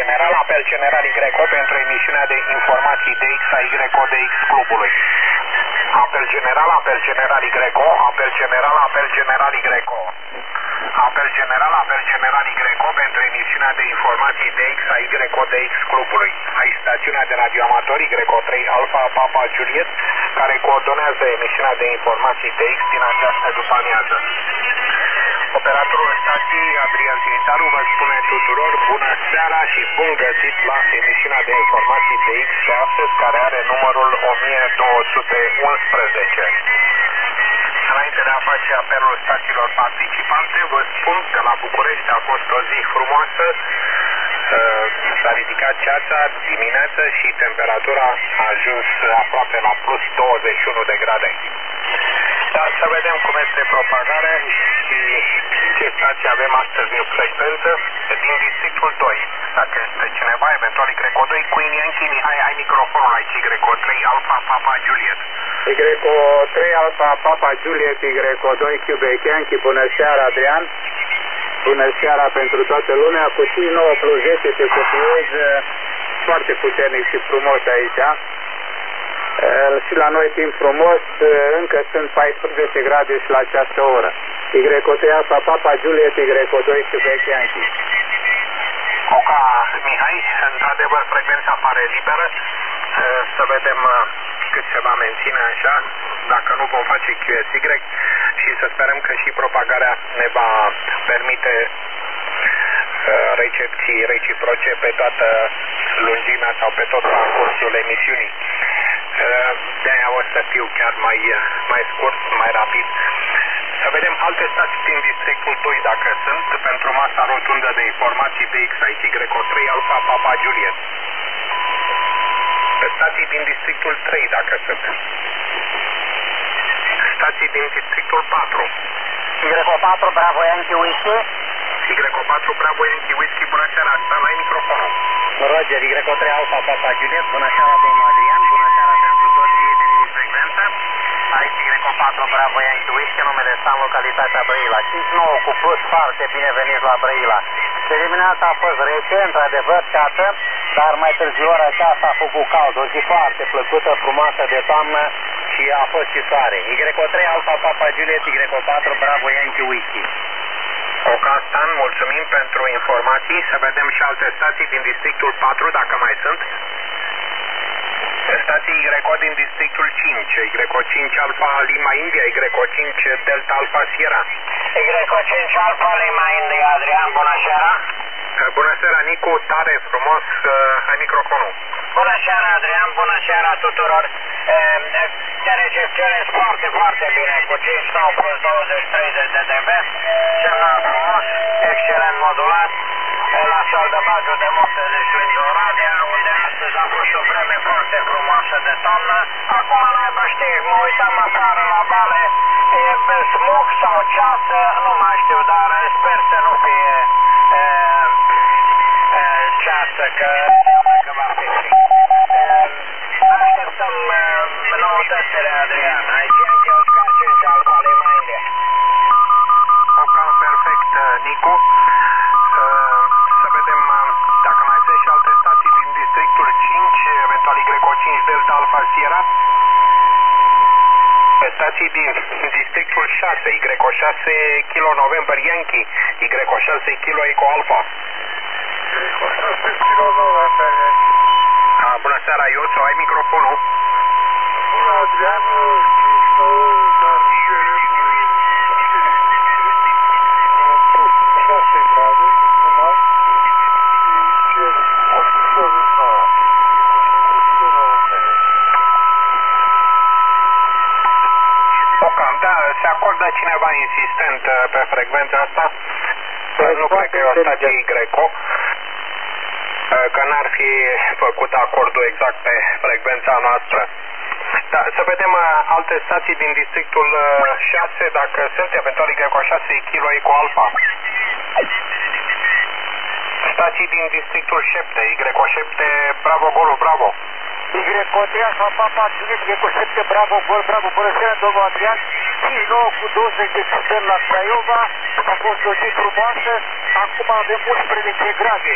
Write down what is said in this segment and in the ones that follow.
general, apel general YO pentru emisiunea de informații DX a YO DX clubului. Apel general YO, apel general YO. Apel general YO. Apel general YO pentru emisiunea de informații DX a YO DX clubului. Ai stațiunea de radioamator YO3 Alpha Papa Juliet, care coordonează emisiunea de informații DX din această după-amiază. Operatorul stației, Adrian Trinitaru, vă spune tuturor bună seara și bun găsit la emisiunea de informații DX de astăzi, care are numărul 1211. Înainte de a face apelul stațiilor participante, vă spun că la București a fost o zi frumoasă, s-a ridicat ceața dimineață și temperatura a ajuns aproape la plus 21 de grade. Dar să vedem cum este propagarea și ce stații avem astăzi în frecvență din districtul 2. Dacă este cineva, eventual YO2, Queen Yankee, Mihai, ai microfonul aici, YO3 Alpha Papa Juliet. YO3 Alpha Papa Juliet, YO2 Quebec Yankee, bună seara, Adrian. Bună seara pentru toată lumea, cu 9 plus 10 te copiez foarte puternic și frumos aici. Și la noi timp frumos, încă sunt 14 grade și la această oră. YO3 Alpha Papa Juliet, YO2 Quebec Yankee. Oca, Mihai, într-adevăr frecvența pare liberă, să vedem cât se va menține așa, dacă nu vom face QSY și să sperăm că și propagarea ne va permite recepții reciproce pe toată lungimea sau pe tot parcursul emisiunii. De-aia o să fiu chiar mai scurt, mai rapid. Să vedem alte stații din districtul 2 dacă sunt, pentru masa rotundă de informații DXIT YO3 Alpha Papa Juliet. Stații din districtul 3 dacă sunt. Stații din districtul 4. YO4 Bravo Yankee Whiskey. YO4 Bravo Yankee Whiskey, bună seara, asta la microfonul. Roger, YO3 Alpha Papa Juliet, bună seara domnul Adrian, bună seara pentru toți prietenii din frecvență. Aici YO4 Bravo Yankee Whiskey, numele ăsta în localitatea Brăila. 5-9 cu plus, foarte bine veniți la Brăila. De dimineața a fost rece, într-adevăr, ceață, dar mai târziu ora aceasta a făcut cald, o zi foarte plăcută, frumoasă de toamnă și a fost și soare. YO3 Alpha Papa Juliet, YO4 Bravo Yankee Whiskey. Ocastan, mulțumim pentru informații. Să vedem și alte stații din districtul 4, dacă mai sunt. Stații YO din districtul 5, YO5 Alpha Lima India, YO5 Delta Alpha Sierra. YO5 Alpha Lima India, Adrian, bună seara. Bună seara, Nicu, tare frumos, ai microfonul. Bună seara, Adrian, bună seara tuturor. Te recepționez foarte, foarte bine, cu 5-9 plus 23 de dB, semnal frumos, excelent modulat, la sol de Bagiu de Monte de lângă Oradea, unde astăzi a fost o vreme foarte frumoasă de toamnă. Acum n-aibă știri, mă uitam afară la vale, e pe smog sau ceață, nu mai știu, dar sper să nu fie ceață, că înseamnă că va fi frig. Așteptăm noutățile, Adrian. Aici Yankee Oscar 5 Alpha Lima India. Oca, perfect, Nicu. Să vedem dacă mai sunt și alte stații din districtul 5, eventual YO5 Delta Alpha Sierra. Stații din districtul 6, YO6 Kilo November Yankee, YO6 Kilo Eco Alpha. YO6 Kilo November. Bună seara, Ioțo, ai microfonul. Bună, Adrian, 6 grade, frumos, și cer plus 9. Ocam, da, se acordă cineva insistent pe frecvența asta. Nu cred că e o stație YO, că n-ar fi făcut acordul exact pe frecvența noastră. Da, să vedem alte stații din districtul 6, dacă sunt, eventual YO6 Kilo Eco Alpha. Stații din districtul 7, YO7 Bravo Golu Bravo. YO3 Alpha Papa Juliet, YO7 Bravo Gol Bravo, bună seara domnul Adrian. 5-9 cu 20 de suntem la Craiova, a fost o zi frumoasă, acum avem 11 grade.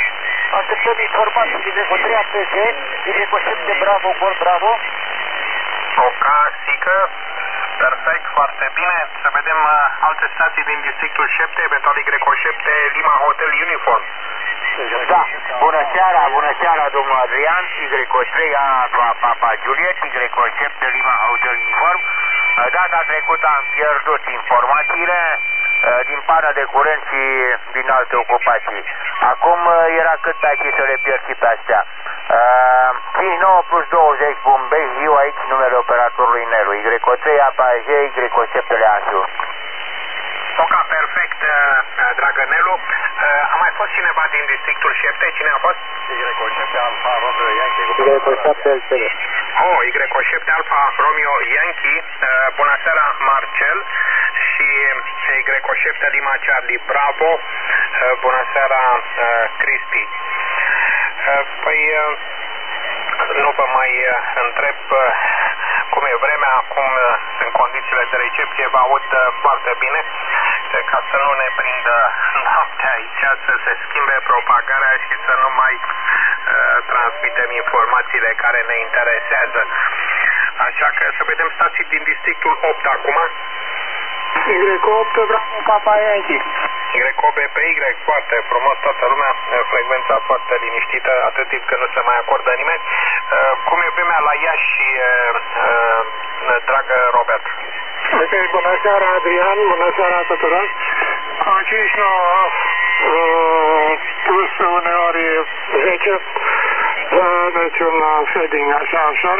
Așteptăm informații din Ecotrea PG, din Ecoșep de Bravo, Gol Bravo. Ocasică, perfect, foarte bine. Să vedem alte stații din districtul 7, eventual Y7, Lima Hotel Uniform. Da, bună seara, domnul Adrian, Y3 Alfa Papa Juliet, Y7 Lima Hotel Uniform. Data trecută am pierdut informațiile din pană de curent și din alte ocupații. Acum era cât pe aici să le pierd și pe astea. 59 plus 20 Bombay, eu aici numele operatorului Nelu, Y3 APAG, Y7 Leansu. Oca, perfect, dragă Nelu. A mai fost cineva din districtul 7? Cine a fost? Y7 Alfa Romeo Yankee. Y7 LTD. Oh, Y7 Alfa Romeo Yankee. Bună seara, Marcel. Și Y7 Lima Charlie Bravo. Bună seara, Cristi. Păi, nu vă mai întreb cum e vremea acum în condițiile de recepție, vă aud foarte bine. Ca să nu ne prindă noaptea aici, să se schimbe propagarea și să nu mai transmitem informațiile care ne interesează. Așa că să vedem stații din districtul 8 acum. Y8 Bravo Papa Yankee. Y8BPY, foarte frumos, toată lumea, frecvența foarte liniștită, atât timp că nu se mai acordă nimeni. Cum e vremea la Iași, dragă Robert? Ok, bună seara Adrian, bună seara tuturor. 59 plus uneori 10, deci un fading așa ușor.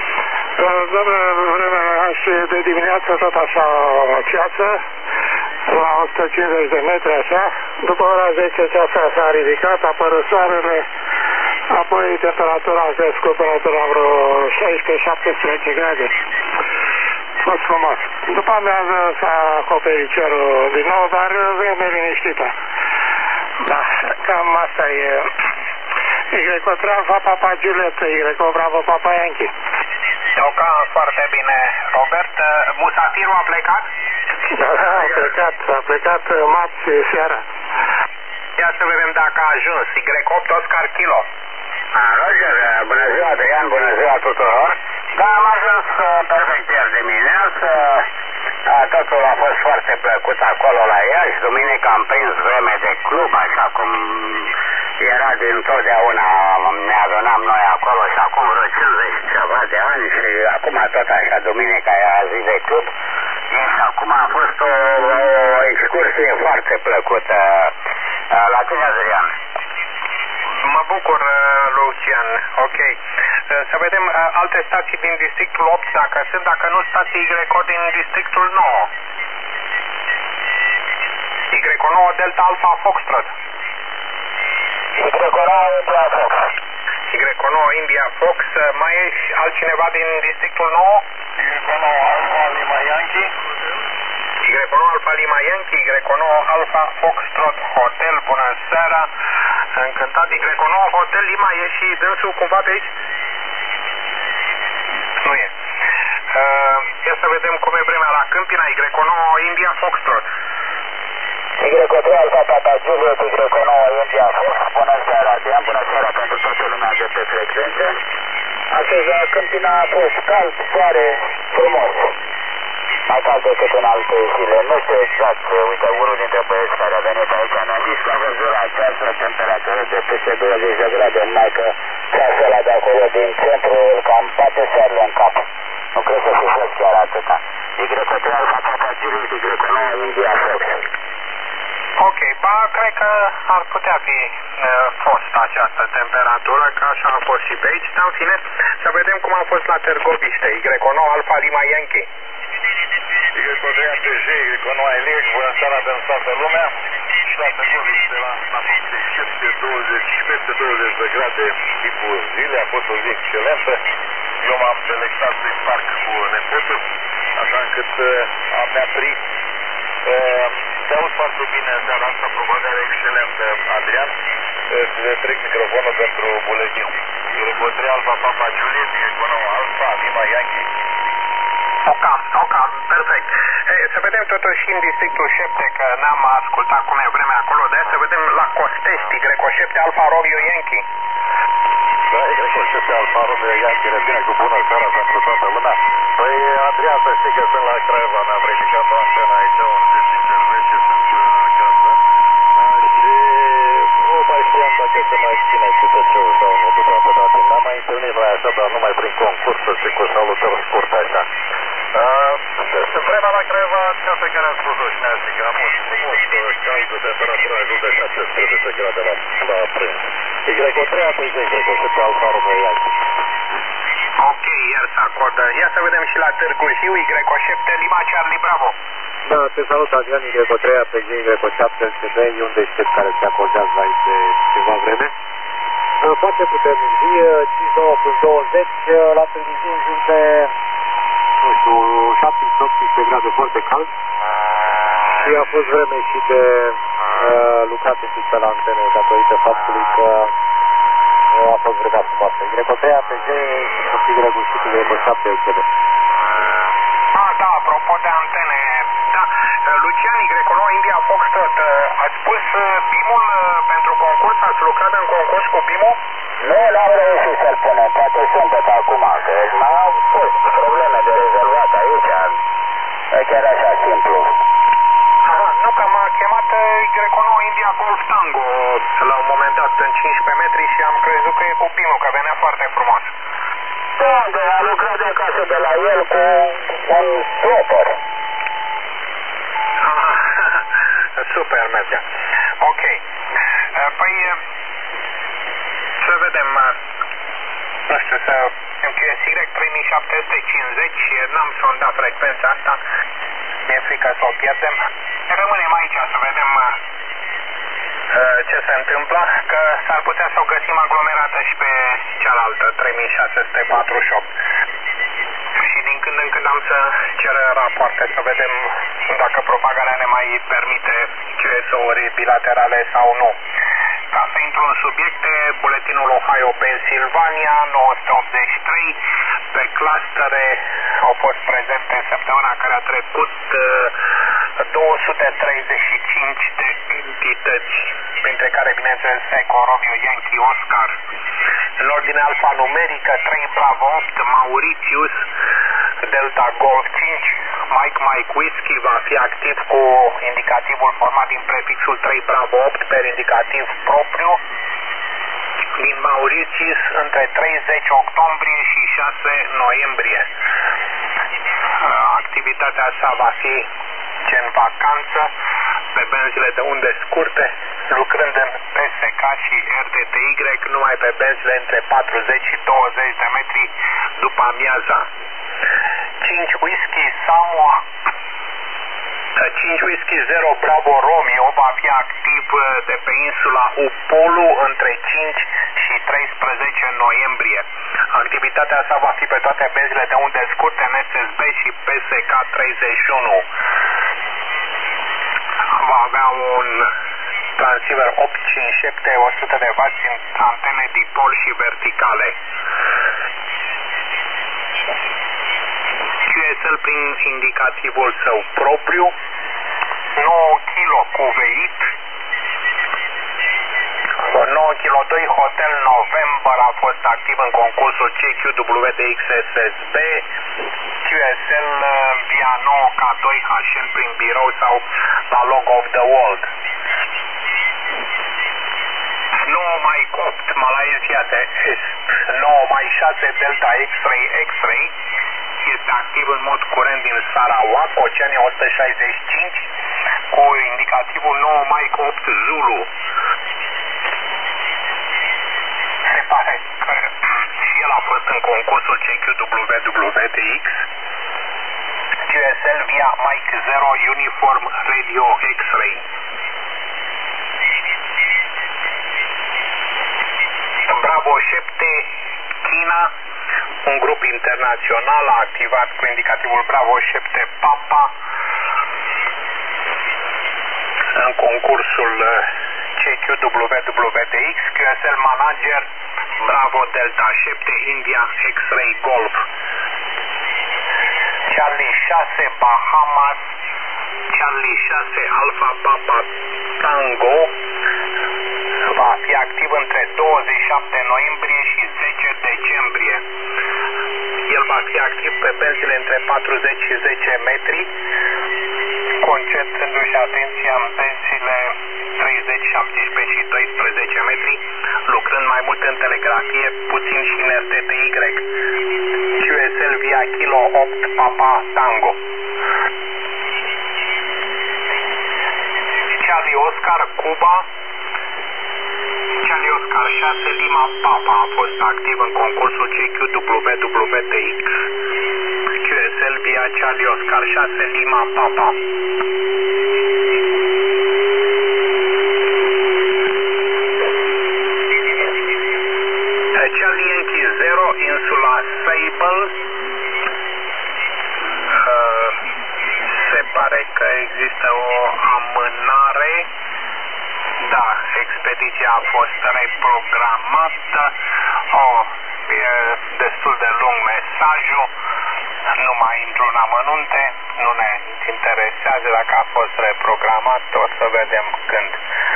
Vremea și de dimineață tot așa ceață, la 150 de metri așa. După ora 10 ceața s-a ridicat, a apărut soarele, apoi temperatura a crescut până la vreo 16-17 grade. A fost frumos. După amiază s-a acoperit cerul din nou, dar vreme liniștită. Da, cam asta e. Y3 Alfa Papa Juliet, Y Bravo Papa Yankee. Ok, foarte bine, Robert. Musafirul a plecat? Da, a plecat marți seara. Ia să vedem dacă a ajuns. Y8 Oscar Kilo. Roger, bună ziua Adrian, bună ziua tuturor. Da, am ajuns perfect ieri dimineață. Totul a fost foarte plăcut acolo la Iași. Duminică am prins vreme de club, așa cum era dintotdeauna, ne adunam noi acolo și acum vreo 50 ceva de ani și acum tot așa, duminica era zi de club. Și acum a fost o excursie foarte plăcută. La tine, Adrian? Mă bucur, Lucian. Ok. Să vedem alte stații din districtul 8, dacă sunt, dacă nu stații Y din districtul 9. Y9 Delta Alpha Foxtrot. Y9 India Fox. Y9 India Fox. Mai e altcineva din districtul 9? Y9 Alfa Lima Yankee. Y9 Alfa Lima Yankee, Y9 Alfa Foxtrot Hotel, bună seara. Încântat, Y9 Hotel Lima, e și dânsul cumva pe aici? Nu e. Ia să vedem cum e vremea la Câmpina, Y9 India Foxtrot. Y3 Alfa Papa Juliet, Y9 India Fox, bună seara, Adrian, bună seara pentru toată lumea de pe frecvență. Astăzi la Câmpina a fost cald, soare, frumos. Mai cald decât în alte zile. Nu știu exact, uite, unul dintre băieți care a venit aici ne-a zis că a văzut la această temperatură de peste 20 de grade, numai că ceasul ăla de acolo din centru îl cam bate soarele în cap. Nu cred să fi fost chiar atâta. Y3 Alfa Papa Juliet, Y9 India Fox. Ok, ba, cred că ar putea fi fost această temperatură, că așa a fost și pe aici, dar în fine, să vedem cum a fost la Târgoviște, Y9 Alfa Lima Yankee. Y3 APG, Y9 Eliec, bună seara pentru toată lumea. Și la Târgoviște la peste 20 de grade tipul zile, a fost o zi excelentă. Eu m-am delectat prin parc cu nepotul, așa încât mi-a pris. Te aud foarte bine în seara asta, propagare excelentă, Adrian. Îți trec microfonul pentru buletin. Y3 Alfa Papa Juliet, Y9 Alfa Lima Yankee. Ok, perfect. Să vedem totuși în districtul 7, că n-am ascultat cum e vremea acolo, de să vedem la Testi, Greco 7 Alfa Romeo Yankee. Da, Greco 7 Alfa Romeo Yankee, reține cu bună seara pentru toată lumea. Păi, Adrian, să știi că sunt la Craiova, mi-am ridicat o antenă aici, unde intervece, sunt acasă. Și nu mai știam dacă se mai ține cu TC-ul sau nu după date. Ne-am mai întâlnit noi așa, dar numai prin concursuri și cu salutări scurte așa. Vremea la Craiova, ca pe care am spus-o și ne-a zis că am fost frumos, cald, temperatura ajung de 17 grade la prânz. E Greco 3 apoi 10, Greco 7 Alfa Romeo Yankee. Ok, iar se acordă. Ia să vedem și la Târgu Jiu, Y7 Lima Charlie Bravo. Da, te salut, Adrian, Greco 3, APG, Greco 7, LCD, e un deștept care se acordează aici de ceva vreme. Foarte puternic zi, 5-9 plus 20, la Târgu Jiu jur de, nu știu, 17-18 grade, foarte cald. Și a fost vreme și de lucrat un pic pe la antene, datorită faptului că a fost vremea frumoasă. Greco 3, APG, și fi Greco 7, Greco 7, LCD. Da, apropo de antene, da, Lucian, Y9 India Foxtrot, ați pus BIM-ul pentru concurs? Ați lucrat în concurs cu BIM-ul? Nu l-am reușit să-l punem, poate sunteți acum, că n-au fost probleme de rezolvat aici, chiar așa simplu. Aha, nu, că m-a chemat Y9 India Golf Tango la un moment dat în 15 metri și am crezut că e cu BIM-ul, că venea foarte frumos. Da, a lucrat de acasă de la el cu un dropper. Super, merge. Ok. Păi, să vedem, nu știu, să MQSY 3750, n-am sondat frecvența asta, mi-e frică să o pierdem. Rămânem aici să vedem ce se întâmplă, că s-ar putea să o găsim aglomerată și pe cealaltă, 3648. Și din când în când am să cer rapoarte să vedem dacă propagarea ne mai permite QSO-uri bilaterale sau nu. Ca să intru în subiecte, buletinul Ohio Pennsylvania 983, pe clustere au fost prezente săptămâna care a trecut 235 de entități, printre care, bineînțeles, Echo Romeo Yankee Oscar. În ordine alfanumerică, 3 Bravo 8, Mauritius, Delta Golf 5, Mike Whiskey va fi activ cu indicativul format din prefixul 3 Bravo 8 per indicativ propriu din Mauritius între 30 octombrie și 6 noiembrie. Activitatea sa va fi în vacanță, pe benzile de unde scurte, lucrând în PSK și RTTY, numai pe benzile între 40 și 20 de metri după amiaza. 5 Whisky Samoa 5 Whisky 0 Bravo Romeo va fi activ de pe insula Upolu între 5 și 13 noiembrie. Activitatea sa va fi pe toate benzile de unde scurte, NSSB și PSK 31. Va avea un transceiver 857 100 de W în antene dipol și verticale. QSL prin indicativul său propriu, 9 kg cuverit, 9 kg 2 Hotel November a fost activ în concursul CQWDXSSB, QSL via 9K2 HN prin birou sau la Log of the World. 9 Mike 8 Malaysia de Est, 9 Mike 6 Delta X-Ray X-Ray, este activ în mod curent din Sarawak, Oceania 165, cu indicativul 9 Mike 8 Zulu. Se pare că și el a fost în concursul CQWWDX, QSL via Mike 0 Uniform Radio X-Ray. Bravo 7 China, un grup internațional a activat cu indicativul Bravo 7 Papa în concursul CQWWDX, QSL Manager Bravo Delta 7 India X-Ray Golf. Charlie 6 Bahamas, Charlie 6 Alpha Papa Tango, 27 noiembrie și 10 decembrie. El va fi activ pe benzile între 40 și 10 metri, concentrându-și atenția în benzile 30, 17 și 12 metri, lucrând mai mult în telegrafie, puțin și în RTTY. QSL via Kilo 8 Papa Tango. Charlie Oscar Cuba. Charlie Oscar 6 Lima Papa a fost activ în concursul CQWWTX. QSL via Charlie Oscar 6 Lima Papa. Charlie Yankee 0 insula Sable. Se pare că există o amânare. Da, expediția a fost reprogramată. E destul de lung mesajul. Nu mai intru în amănunte. Nu ne interesează dacă a fost reprogramat. O să vedem când.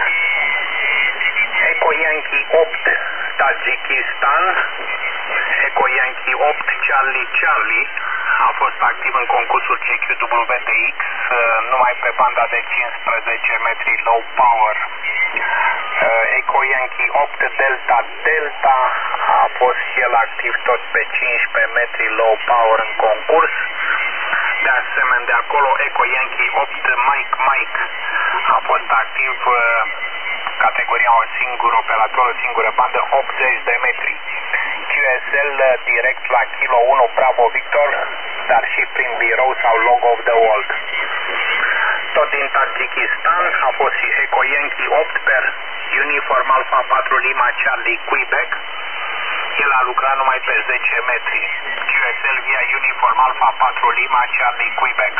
Eco Yankee 8 Tajikistan. Eco Yankee 8 Charlie a fost activ în concursul CQWTX numai pe banda de 15 metri low power. Eco Yankee 8 Delta a fost el activ tot pe 15 metri low power în concurs. De asemenea, de acolo Eco Yankee 8 Mike a fost activ categoria un singur operator, o singură bandă, 80 de metri. QSL direct la Kilo 1 Bravo Victor, dar și prin birou sau Log of the World. Tot din Tajikistan a fost și Eco Yankee 8 per Uniform Alpha 4 Lima Charlie Quebec. El a lucrat numai pe 10 metri. QSL via Uniform Alpha 4 Lima Charlie Quebec.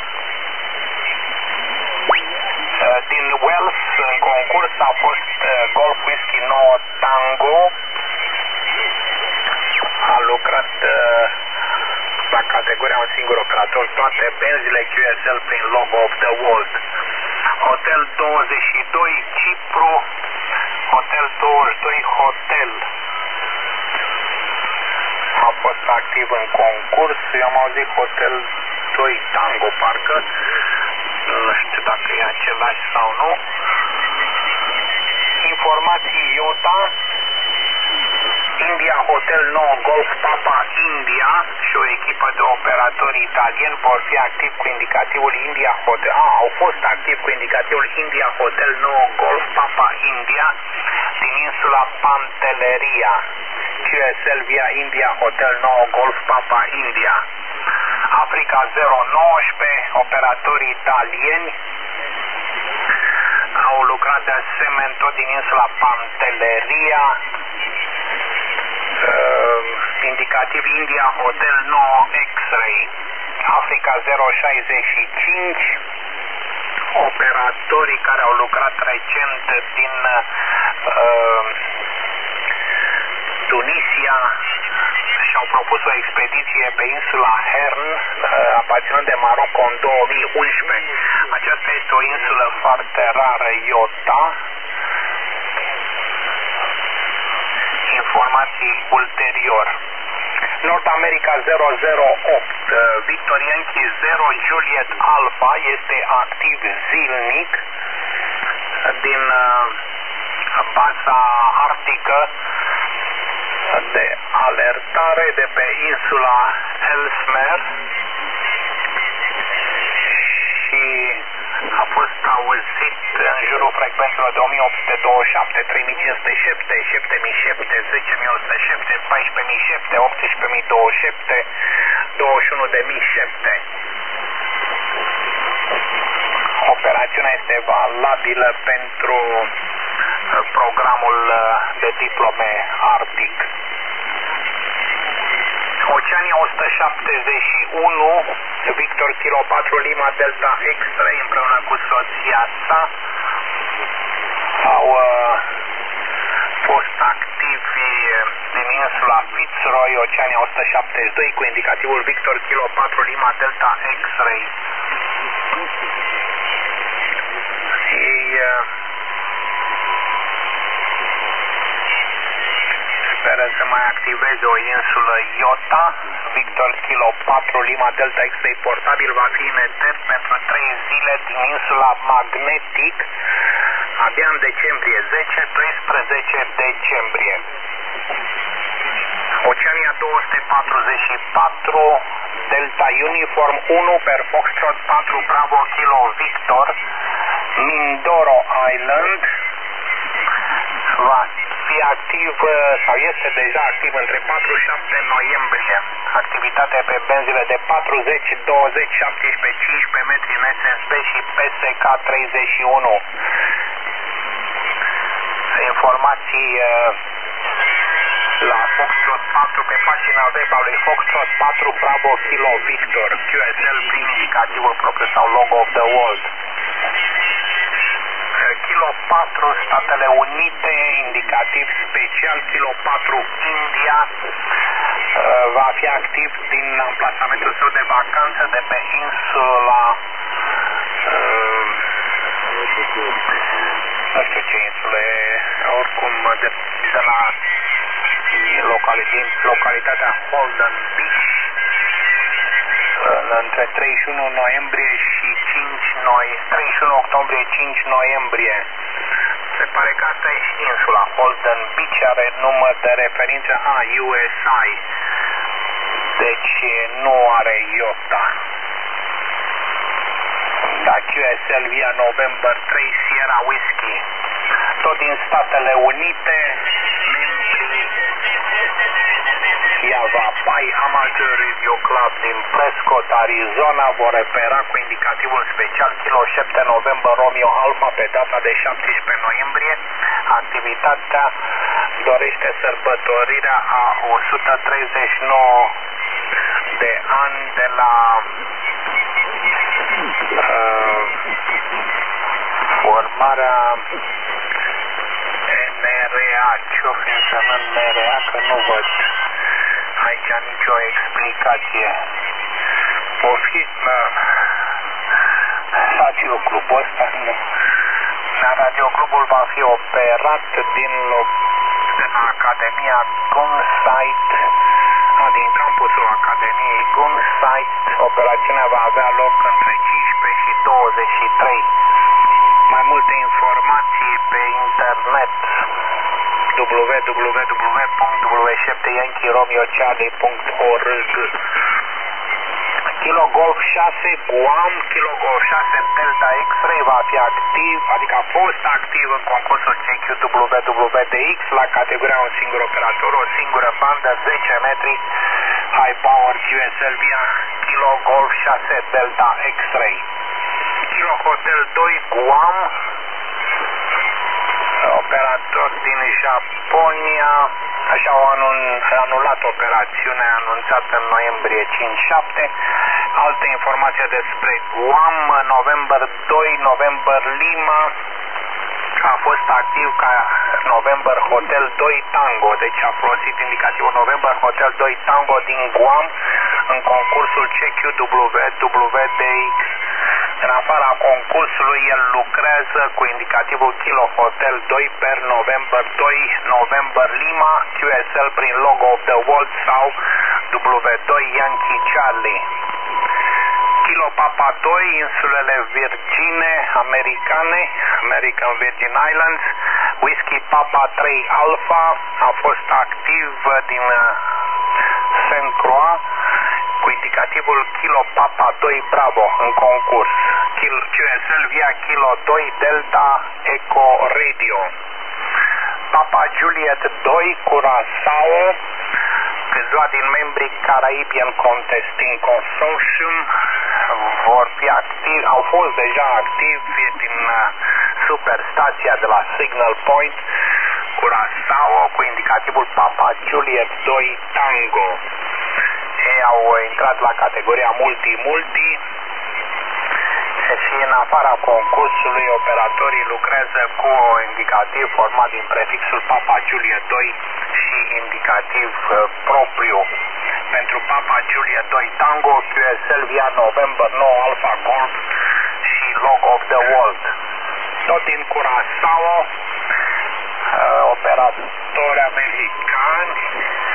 Din Wales, în concurs, a fost Golf Whisky 9 Tango. A lucrat la categoria un singur operator, toate benzile QSL prin Logo of the World. Hotel 22 Cipru, Hotel 22 Hotel a fost activ în concurs. Eu am auzit Hotel 2 Tango, parcă. Nu știu dacă e același sau nu. Informații IOTA. India Hotel 9 Golf Papa India și o echipă de operatori italieni vor fi activ cu indicativul India Hotel. Au fost activ cu indicativul India Hotel 9 Golf Papa India din insula Pantelleria. QSL via India Hotel 9 Golf Papa India. Africa 019, operatori italieni au lucrat de asemenea tot din insula Pantelleria. Indicativ India Hotel 9 X-Ray. Africa 065, operatorii care au lucrat recent din Tunisia și-au propus o expediție pe insula Hern, aparținând de Maroc în 2011. Aceasta este o insulă foarte rară, Iota. Informații ulterior. Nord America 008, Victor Yankee 0 Juliet Alpha este activ zilnic din baza arctică de alertare de pe insula Ellesmere și a fost auzit în jurul frecvențelor de 1827, 3507, 7007, 10107, 14007, 18027, 21007. Operațiunea este valabilă pentru programul de diplome Arctic. Oceania 171, Victor Kilo 4 Lima Delta X-Ray împreună cu soția sa au fost activi din insula Fitzroy, Oceania 172, cu indicativul Victor Kilo 4 Lima Delta X-Ray. Ei mai activeze o insulă Iota. Victor Kilo 4 Lima Delta X-Ray portabil va fi în eter pentru 3 zile din insula Magnetic abia în decembrie, 10-12 decembrie. Oceania 244 Delta Uniform 1 per Foxtrot 4 Bravo Kilo Victor Mindoro Island va fi activ sau este deja activ între 4 și 7 noiembrie. Activitatea pe benzile de 40, 20, 17, 15 metri în SSB și PSK 31. Informații la Foxtrot 4 pe pagina web a lui Foxtrot 4 Bravo Kilo Victor QSL prin indicativul propriu sau logo of the world. Kilo 4 Statele Unite, indicativ special Kilo 4 India va fi activ din amplasamentul său de vacanță de pe insula nu știu ce insule, oricum de la localitatea Holden Beach între 31 noiembrie și 31 octombrie 5 noiembrie. Se pare că asta e și insula Holden Beach, are număr de referință USI, deci nu are iota. Da, QSL via November 3 Sierra Whiskey, tot din Statele Unite, membrii Java Pai Amateur Radio Club din Prescott, Arizona vor repera cu indicativul special Kilo 7 November Romeo Alpha pe data de 17 noiembrie. Activitatea dorește sărbătorirea a 139 de ani de la formarea NRA. Ce-o fi însemnând NRA? Că nu văd aici nicio explicație. O fi radioclubul ăsta, nu. Radioclubul va fi operat din Academia Gunsight, din campusul Academiei Gunsight. Operațiunea va avea loc între 15 și 23. Mai multe informații pe internet www.w7yankeeromeocharlie.org. Kilo Golf 6 Guam, Kilo Golf 6 Delta X-Ray va fi activ, adică a fost activ în concursul CQWWDX la categoria un singur operator, o singură bandă, 10 metri, high power QSL via Kilo Golf 6 Delta X-Ray. Kilo Hotel 2 Guam, operator din Japonia, așa au anulat operațiunea anunțată în noiembrie 5-7. Alte informații despre Guam, November 2, November Lima, a fost activ ca November Hotel 2 Tango, deci a folosit indicativul November Hotel 2 Tango din Guam în concursul CQWWDX. În afara concursului, el lucrează cu indicativul Kilo Hotel 2 per November 2 November Lima, QSL prin logo of the world sau W2 Yankee Charlie. Kilo Papa 2, insulele Virgine americane, American Virgin Islands, Whisky Papa 3 Alpha, a fost activ din St. Croix cu indicativul Kilo Papa 2 Bravo în concurs. QSL via Kilo 2 Delta Echo Radio. Papa Juliet 2 Curaçao, câțiva din membrii Caribbean Contesting Consortium vor fi activi, au fost deja activi din superstația de la Signal Point Curaçao cu indicativul Papa Juliet 2 Tango. Ei au intrat la categoria multi-multi și în afara concursului operatorii lucrează cu indicativ format din prefixul Papa Juliet 2 și indicativ propriu. Pentru Papa Juliet 2 Tango, QSL via November 9 Alpha Golf și Logo of the World. Tot din Curaçao, operatori americani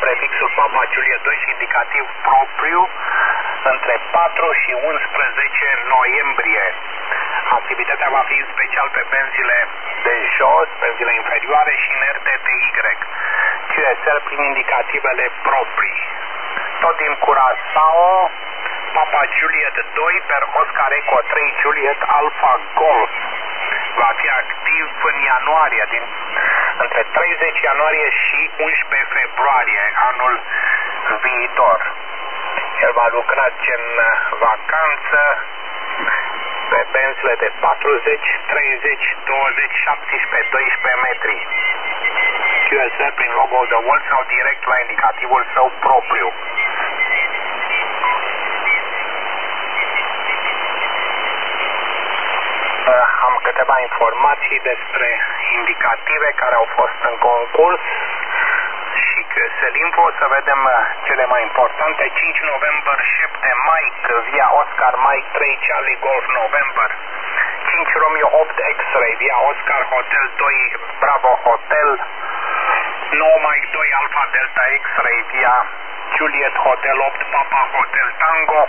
prefixul Papa Juliet 2 și indicativ propriu între 4 și 11 noiembrie. Activitatea va fi în special pe benzile de jos, benzile inferioare și în RTTY. QSL prin indicativele proprii. Tot din Curaçao, Papa Juliet 2 per Oscar Eco 3 Juliet Alpha Golf. Va fi activ în ianuarie, între 30 ianuarie și 11 februarie anul viitor. El va lucra în vacanță pe benzile de 40, 30, 20, 17, 12 metri. QSL prin logo de Volt sau direct la indicativul său propriu. Am câteva informații despre indicative care au fost în concurs și QSL Info. Să vedem cele mai importante. 5 November 7 Mike via Oscar Mike 3 Charlie Golf November. 5 Romeo 8 X-Ray via Oscar Hotel 2 Bravo Hotel. 9 Mike 2 Alpha Delta X-Ray via Juliet Hotel 8 Papa Hotel Tango.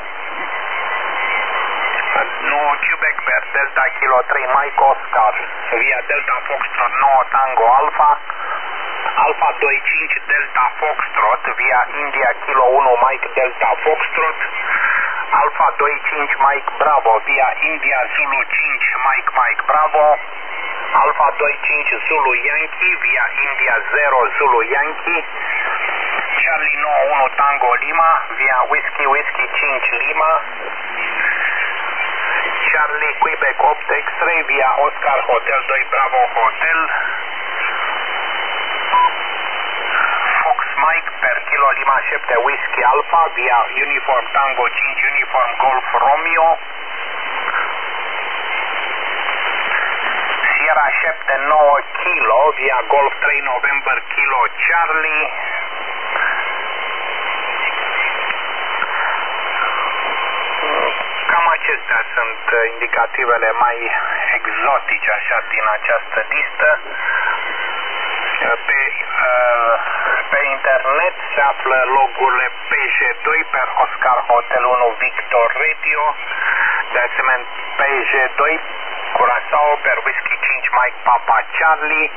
9 Quebec per Delta Kilo 3 Mike Oscar via Delta Foxtrot 9 Tango Alpha. Alpha 25 Delta Foxtrot via India Kilo 1 Mike Delta Foxtrot. Alpha 25 Mike Bravo via India Zulu 5 Mike Bravo. Alpha 25 Zulu Yankee via India 0 Zulu Yankee. Charlie 91 Tango Lima via Whiskey 5 Lima. Charlie Quebec 8 X-Ray via Oscar Hotel 2 Bravo Hotel. Fox Mike per Kilo Lima 7 Whiskey Alpha via Uniform Tango 5 Uniform Golf Romeo. Sierra 7 9 Kilo via Golf 3 November Kilo Charlie. Cam acestea sunt indicativele mai exotice așa din această listă. Pe internet se află logurile PG2 per Oscar Hotel 1 Victor Radio, de asemenea PG2 Curaçao per Whisky 5 Mike Papa Charlie,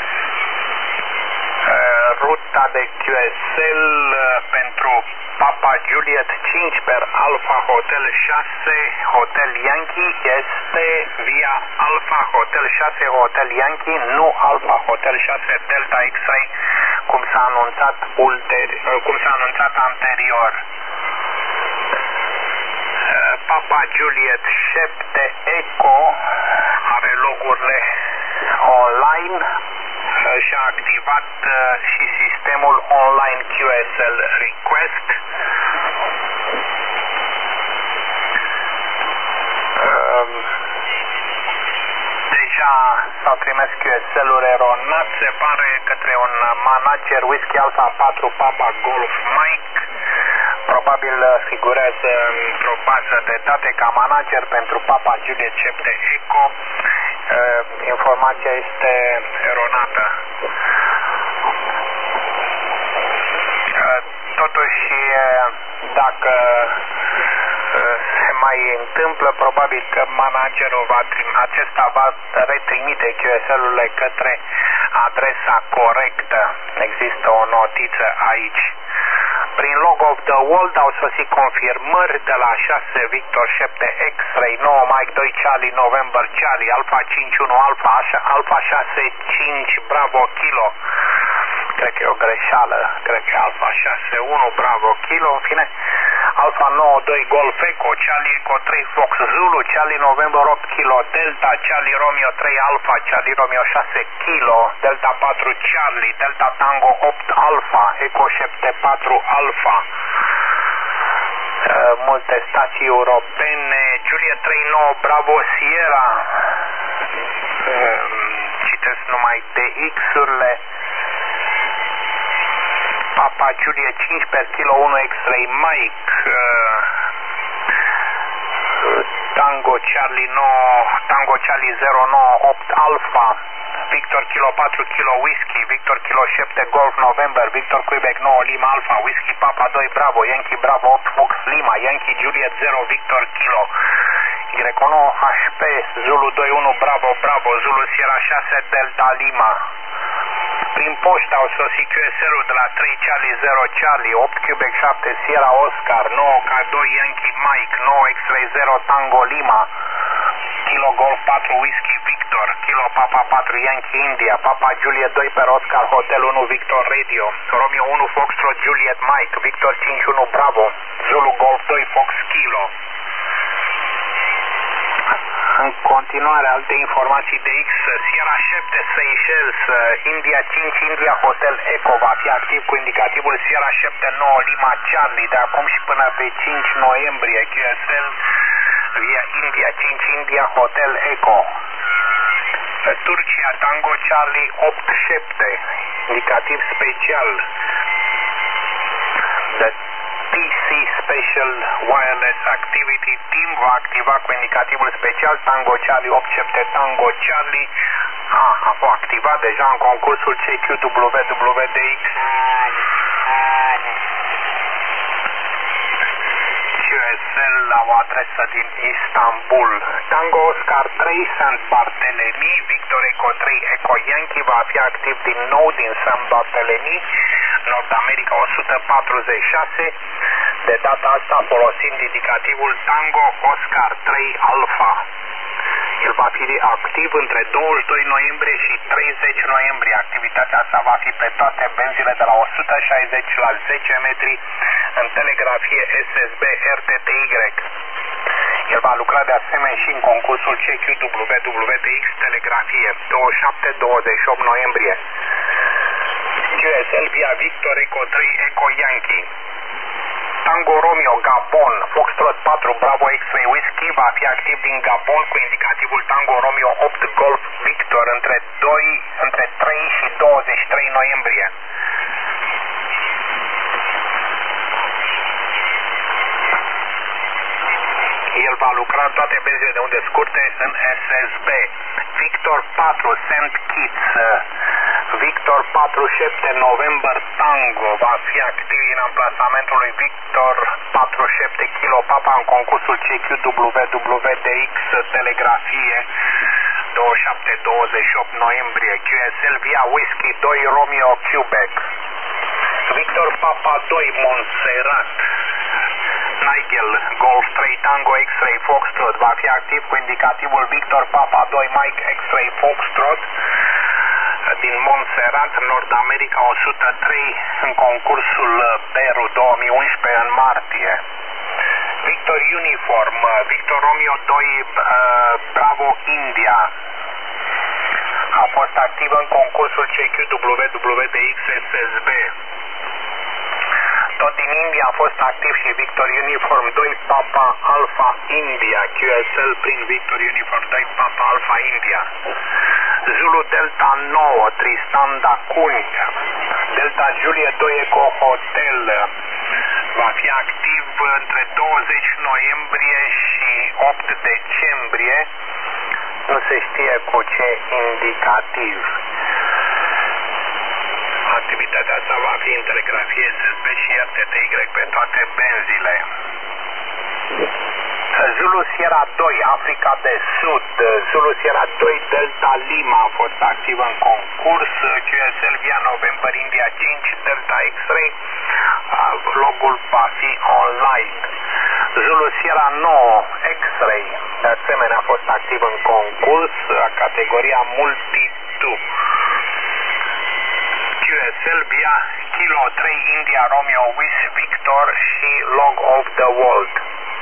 ruta de QSL pentru Papa Juliet 5 per Alpha Hotel 6 Hotel Yankee este via Alpha Hotel 6 Hotel Yankee, nu Alpha Hotel 6 Delta X-Ray, cum s-a anunțat anterior. Papa Juliet 7 Eco are logurile online și-a activat și sistemul online QSL Request. Deja s-au trimis QSL-uri eronat, se pare, către un manager Whisky Alpha 4 Papa Golf Mike. Probabil figurează într-o bază de date ca manager pentru Papa Juliet 7 Eco. Informația este eronată. Totuși, dacă se mai întâmplă, probabil că managerul acesta va retrimite QSL-urile către adresa corectă. Există o notiță aici. Prin Log of the World au sosit confirmări de la 6 Victor 7 X-Ray 9 Mike 2 Charlie November Charlie Alpha 5-1 Alpha 6-5 Bravo Kilo. Cred că e o greșeală, cred că e Alpha 6-1 Bravo Kilo, în fine. Alpha 9-2 Golf Eco, Charlie Eco 3 Fox Zulu, Charlie November 8 Kilo Delta, Charlie Romeo 3 Alpha, Charlie Romeo 6 Kilo, Delta 4 Charlie, Delta Tango 8 Alpha, Eco 7-4 Alpha. Multe stații europene, Juliet 3-9 Bravo Sierra, citesc numai DX-urile. Papa Juliet 5 per Kilo 1 X-Ray Mike, Tango Charlie 09 8 Alpha, Victor Kilo 4 Kilo Whiskey, Victor Kilo 7 Golf November, Victor Quebec 9 Lima Alpha, Whiskey Papa 2 Bravo, Yankee Bravo 8 Fox Lima, Yankee Juliet 0 Victor Kilo, Y9 HP, Zulu 21 Bravo Bravo, Zulu Sierra 6 Delta Lima. Prin poștă au sosit QSL-ul de la 3 Charlie 0 Charlie, 8 Quebec 7 Sierra Oscar, 9 K2 Yankee Mike, 9 X-Ray 0 Tango Lima, Kilo Golf 4 Whiskey Victor, Kilo Papa 4 Yankee India, Papa Juliet 2 per Oscar Hotel 1 Victor Radio, Romeo 1 Foxtrot Juliet Mike, Victor 5-1 Bravo, Zulu Golf 2 Fox Kilo. În continuare, alte informații de X, Sierra 7 Seychelles, India 5 India Hotel Echo va fi activ cu indicativul Sierra 7 9 Lima Charlie de acum și până pe 5 noiembrie, QSL via India 5 India Hotel Echo. Turcia Tango Charlie 8 7, indicativ special. TC Special Wireless Activity Team va activa cu indicativul special Tango Charlie 87 Tango Charlie. A fost activat deja în concursul CQWWDX. QSL la o adresă din Istanbul. Tango Oscar 3 St. Barthélemy, Victor Eco 3 Eco Yankee va fi activ din nou din St. Barthélemy, Nord America 146, de data asta folosind indicativul Tango Oscar 3 Alpha. El va fi activ între 22 noiembrie și 30 noiembrie. Activitatea asta va fi pe toate benzile de la 160 la 10 metri în telegrafie SSB RTTY. El va lucra de asemenea și în concursul CQWWDX telegrafie 27-28 noiembrie. QSL via Victor Eco 3 Eco Yankee. Tango Romeo Gabon Foxtrot 4 Bravo X-Ray Whiskey va fi activ din Gabon cu indicativul Tango Romeo 8 Golf Victor între 3 și 23 noiembrie. El va lucra toate benzile de unde scurte în SSB. Victor 4 St. Kitts, Victor 47 November Tango va fi activ în amplasamentul lui Victor 47 Kilo Papa în concursul CQWWDX telegrafie 27-28 noiembrie. QSL via Whiskey 2 Romeo Quebec. Victor Papa 2 Montserrat Nigel Golf 3 Tango X-Ray Foxtrot va fi activ cu indicativul Victor Papa 2 Mike X-Ray Foxtrot din Montserrat, Nord America 103 în concursul Beru 2011 în martie. Victor Uniform Victor Romeo 2 Bravo India a fost activ în concursul CQWWDX SSB. Tot din India a fost activ și Victor Uniform 2 Papa Alpha India, QSL prin Victor Uniform 2 Papa Alpha India. Zulu Delta 9 Tristan da Cunha, Delta Juliet 2 Eco Hotel va fi activ între 20 noiembrie și 8 decembrie, nu se știe cu ce indicativ. Activitatea asta va fi în telegrafie SSB și RTTY pe toate benzile. Zulu Sierra 2 Africa de Sud, Zulu Sierra 2 Delta Lima a fost activ în concurs, QSL via November India 5 Delta X-Ray, logul va fi online. Zulu Sierra 9 X-Ray de asemenea a fost activ în concurs, categoria Multi-2. QSL via Kilo 3 India Romeo with Victor și Log of the World.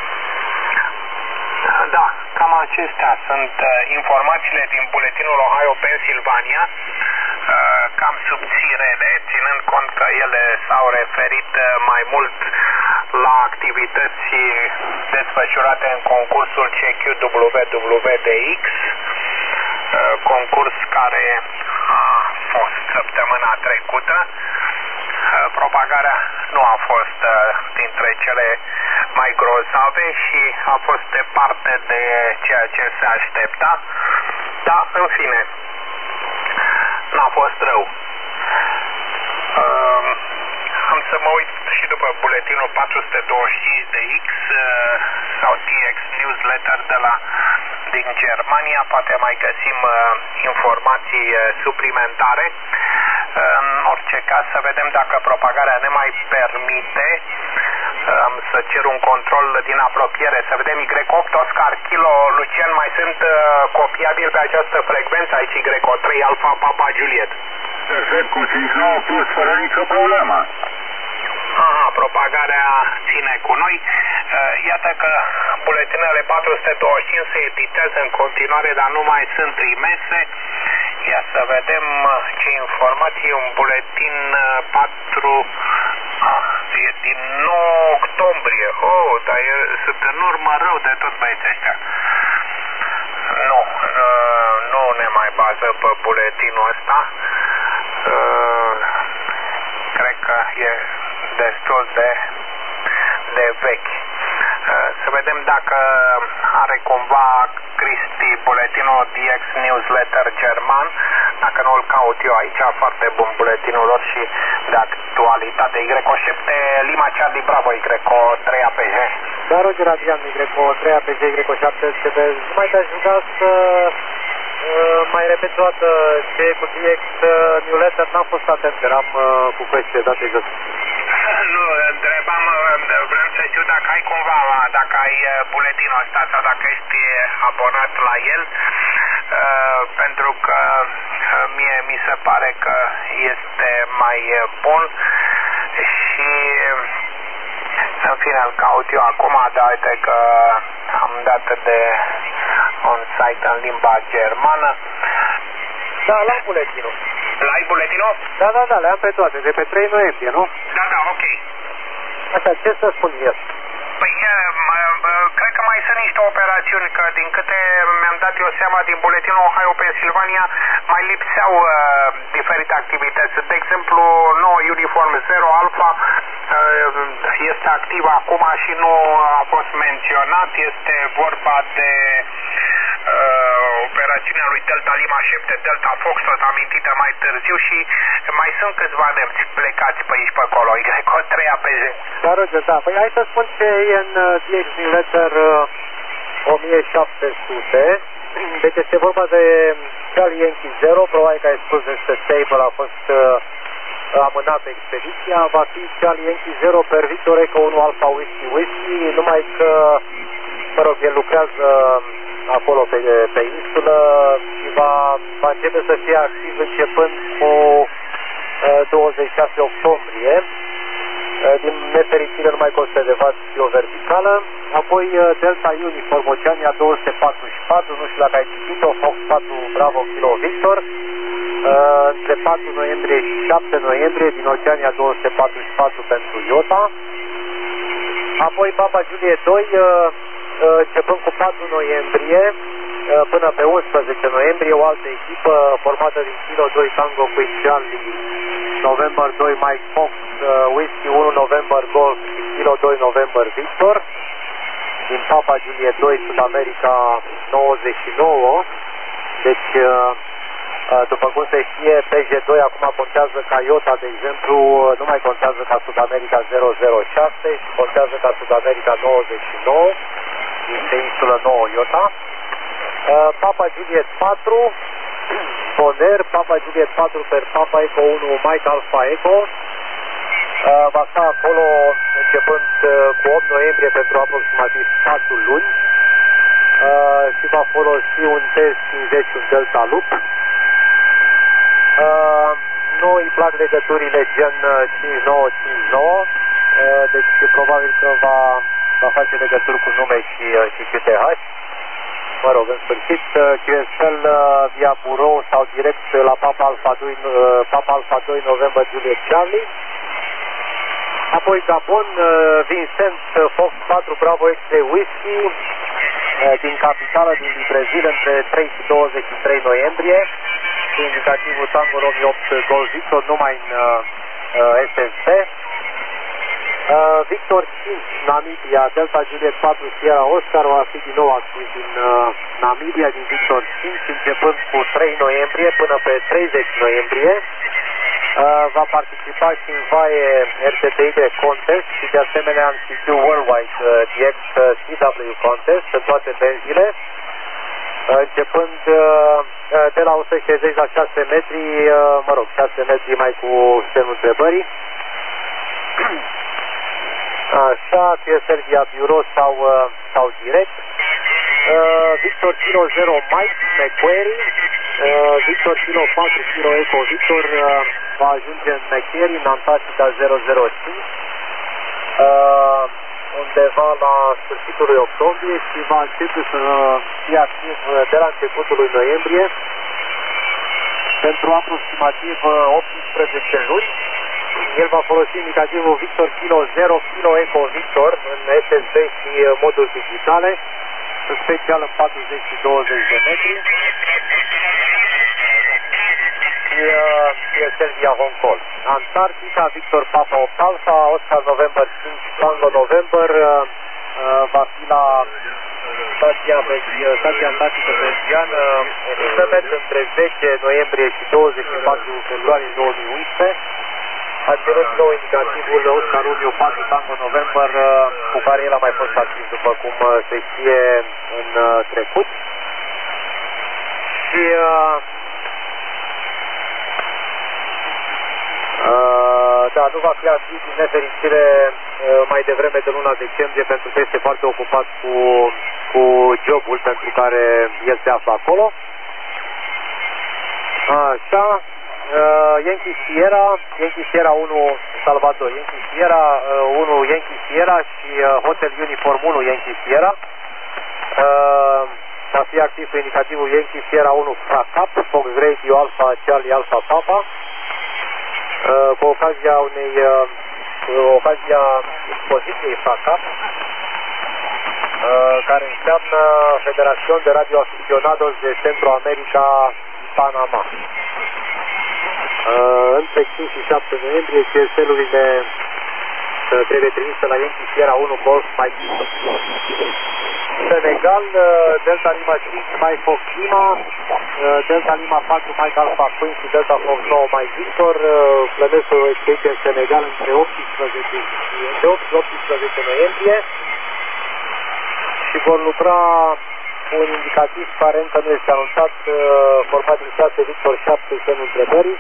Da, cam acestea sunt informațiile din buletinul Ohio Pennsylvania, cam subțirele, ținând cont că ele s-au referit mai mult la activități desfășurate în concursul CQWWDX, concurs care a fost săptămâna trecută. Propagarea nu a fost dintre cele mai grozave și a fost departe de ceea ce se aștepta, dar în fine n-a fost rău. Am să mă uit și după buletinul 425 de X sau TX Newsletter din Germania, poate mai găsim informații suplimentare. În orice caz să vedem dacă propagarea ne mai permite să cer un control din apropiere, să vedem Y8 Oscar Kilo Lucian, mai sunt copiabili pe această frecvență aici Y3 Alfa Papa Juliet. Perfect, cu 5-9 plus, fără nicio problemă. Aha, propagarea ține cu noi. Iată că buletinele 425 se editează în continuare, dar nu mai sunt trimese. Ia să vedem ce informații. Un buletin 4 e din 9 octombrie. Oh, dar sunt în urmă rău de tot băieții ăștia. Nu ne mai bază pe buletinul ăsta. Cred că e destul de vechi. Să vedem dacă are cumva Cristi buletinul DX Newsletter german. Dacă nu îl caut eu aici, foarte bun buletinul lor și de actualitate. Y7 Lima Charlie Bravo Y3 APG. Da, Roger Adrian Y3 APG Y7 nu mai te-aș ruga să mai repet o dată ce e cu DX Newsletter, n-am fost atent, eram cu căștile date jos. Nu, întrebam, vreau să știu dacă ai cumva, dacă ai buletinul ăsta sau dacă ești abonat la el, pentru că mie mi se pare că este mai bun și în fine îl caut eu acum, dar uite că am dat de un site în limba germană. Da, l-am buletinul. L-ai buletinul? Da, le-am pe toate, de pe 3 noiembrie, nu? Da, ok. Așa, ce să spun eu? Păi, cred că mai sunt niște operațiuni, că din câte mi-am dat eu seama din buletinul Ohio Pennsylvania, mai lipseau diferite activități. De exemplu, 9 Uniform 0 Alpha este activ acum și nu a fost menționat. Este vorba de operațiunea lui Delta Lima 7 Delta Fox, tot amintită mai târziu, și mai sunt câțiva nemți plecați pe aici pe acolo, Y3 APG. Da, Roger, da. Păi hai să spun ce e în DX Newsletter 1700. Deci este vorba de Charlie Yankee 0, probabil că ai spus este stable, a fost amânată expediția, va fi Charlie Yankee 0 per Victor Echo 1 Alpha Whiskey, numai că, mă rog, el lucrează acolo pe insulă și va începe să fie activ începând cu 26 octombrie. Din nefericire nu mai costă de o verticală. Apoi Delta Uniform Oceania 244, nu știu dacă ai citit-o, Fox 4 Bravo Kilo Victor, între 4 noiembrie și 7 noiembrie din Oceania 244 pentru IOTA. Apoi Papa Juliet 2, începând cu 4 noiembrie până pe 11 noiembrie, o altă echipă formată din Kilo 2 Tango Queen Charlie, November 2 Mike Fox, Whiskey 1 November Golf și Kilo 2 November Victor. Din Papa Juliet 2 Sud America 99. Deci, după cum se știe, PG2 acum contează ca IOTA, de exemplu, nu mai contează ca Sud America 006 și contează ca Sud America 99, este insulă 9 IOTA. Papa Juliet 4, Bonaire, Papa Juliet 4 per Papa Echo 1 Mike Alpha Echo. Va sta acolo începând cu 8 noiembrie pentru aproximativ 4 luni și va folosi un TS-50, un Delta Loop. Nu îi plac legăturile gen 5959, deci probabil că va face legături cu nume și QTH. Mă rog, în sfârșit, QSL via burou sau direct la Papa Alpha 2 November Juliet Charlie. Apoi Gabon, Vincent Fox 4 Bravo X3 Whiskey, din capitală, din Libreville, între 3 și 23 noiembrie, cu indicativul Tango Romeo 8 Golf Victor, numai în SSB. Victor 5, Namibia, Delta Juliet 4, Sierra Oscar va fi din nou activ din Namibia, din Victor 5, începând cu 3 noiembrie până pe 30 noiembrie. Va participa și în VAE RTTI de Contest și de asemenea în CQ Worldwide DX CW Contest în toate benzile, începând de la 160 la 6 metri, 6 metri mai cu semnul întrebării. Așa, fie Serbia Bureau sau direct. Victor Kilo 0 Mike McQuarrie, Victor Kilo 4 Kilo Eco Victor va ajunge în McQuarrie, în Antarctica 005, undeva la sfârșitul lui octombrie și va începe să fie activ de la începutul lui noiembrie pentru aproximativ 18 luni. El va folosi indicativul Victor Kilo 0 Kilo Eco Victor în SSB și moduri digitale, în special în 40 și 20 de metri. Și Serbia Hong Kong. Antarctica, Victor Papa 8 Alpha, Oscar November 5 Tango November, va fi la stația Antarctică belgiană Elizabeth între 10 noiembrie și 24 februarie 2011. A cerut nou indicativul Oscar Romeo 4 Tango November, cu care el a mai fost activ, după cum se știe, în trecut. Și da, nu va fi activ din nefericire mai devreme de luna decembrie, pentru că este foarte ocupat cu jobul pentru care el se află acolo. Așa. Yankee Sierra 1 Salvador, Yankee Sierra 1 Yankee Sierra și Hotel Uniform 1 Yankee Sierra va fi activ pe indicativul Yankee Sierra 1 Fracap, Fox Radio Alpha Charlie Alpha Papa, cu ocazia expoziției Fracap, care înseamnă Federación de Radio Aficionados de Centroamerica Panama. Între 5 și 7 noiembrie, CSL-urile trebuie trimise la Yankee Sierra 1 Golf Mike. Senegal, Delta Lima 5 Mike Fox Lima, Delta Lima 4 Mike Alpha Queen și Delta Fox 9 Mike Victor. Plănesc o expediție în Senegal între 8 și 18 noiembrie și vor lucra un indicativ care încă nu este anunțat, format din 6 Victor 7 semnul întrebării.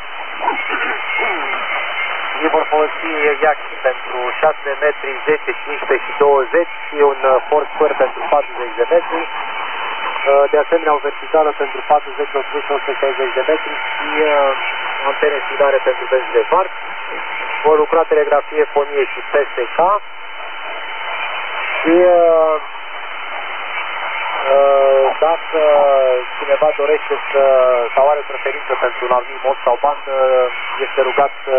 Ei vor folosi Yaki pentru 6 metri, 10, 15 și 20 și un Foursquare pentru 40 de metri. De asemenea, o verticală pentru 40, 80 și 160 de metri și antene finale pentru benzile mari. Vor lucra telegrafie, fonie și PSK. Și dacă cineva dorește sau are preferință pentru un anumit mod sau bandă, este rugat să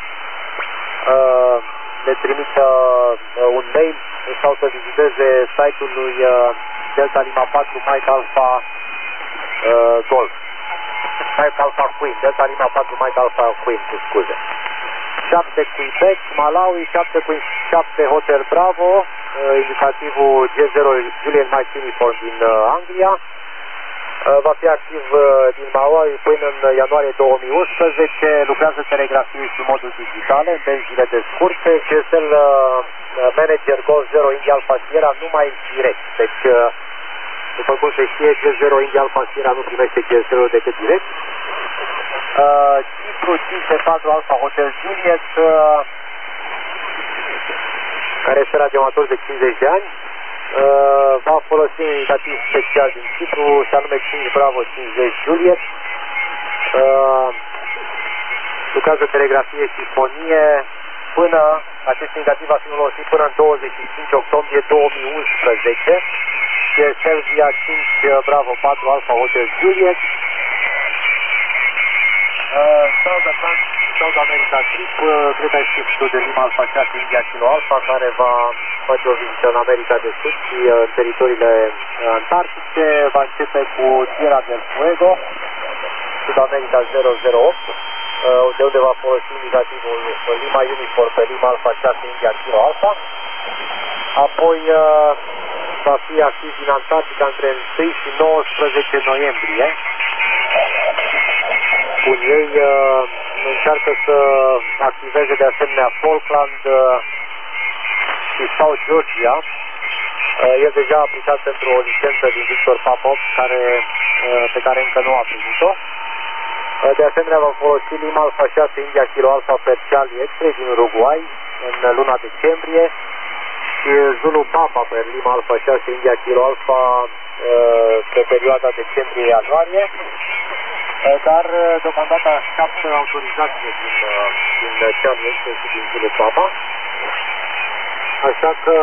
le trimită un mail sau să viziteze site-ul lui Delta Lima 4 Mike Alpha Golf, Mike Alpha Queen, Delta Lima 4 Mike Alpha Queen, scuze. 7 Quebec, Malawi, 7 Hotel Bravo, indicativul G0 Julian Mike Uniform din Anglia. Va fi activ din Malawi până în ianuarie 2011, lucrează telegrafie și modul digitale, în benzile de scurte, GSL Manager Golf 0 India Alpha Sierra numai direct, deci după cum se știe, G0 India Alpha Sierra nu primește GSL-ul decât direct. Cipru 54 Alpha Hotel Juliet, care este radioamator de 50 de ani, va folosi un indicativ special din Cipru, și anume 5 Bravo 50 Juliet. Lucrează telegrafie și fonie până, acest indicativ va fi folosit până în 25 octombrie 2011. Și Serbia 5 Bravo 4 Alpha Hotel Juliet. South America Trip, trebuie știut de Lima Alpha 6 India Kilo Alpha, care va face o vizită în America de Sud și în teritoriile antarctice. Va începe cu Tierra del Fuego, Sud America 008. de unde va folosi indicativul Lima Uniform pe Lima Alpha 6 India Kilo Alpha. Apoi va fi activ din Antarctica între 1 și 19 noiembrie. Bun, ei încearcă să activeze de asemenea Falkland și South Georgia. El deja a aplicat pentru o licență din Victor Popov, pe care încă nu a primit-o. De asemenea va folosi Lima Alpha 6 India Kilo Alpha per Charlie X-ray din Uruguay în luna decembrie și Zulu Papa per Lima Alpha 6 India Kilo Alpha pe perioada decembrie-ianuarie. Dar deocamdată așteaptă autorizație din Charlie X-ray și din Zulu Papa. Așa că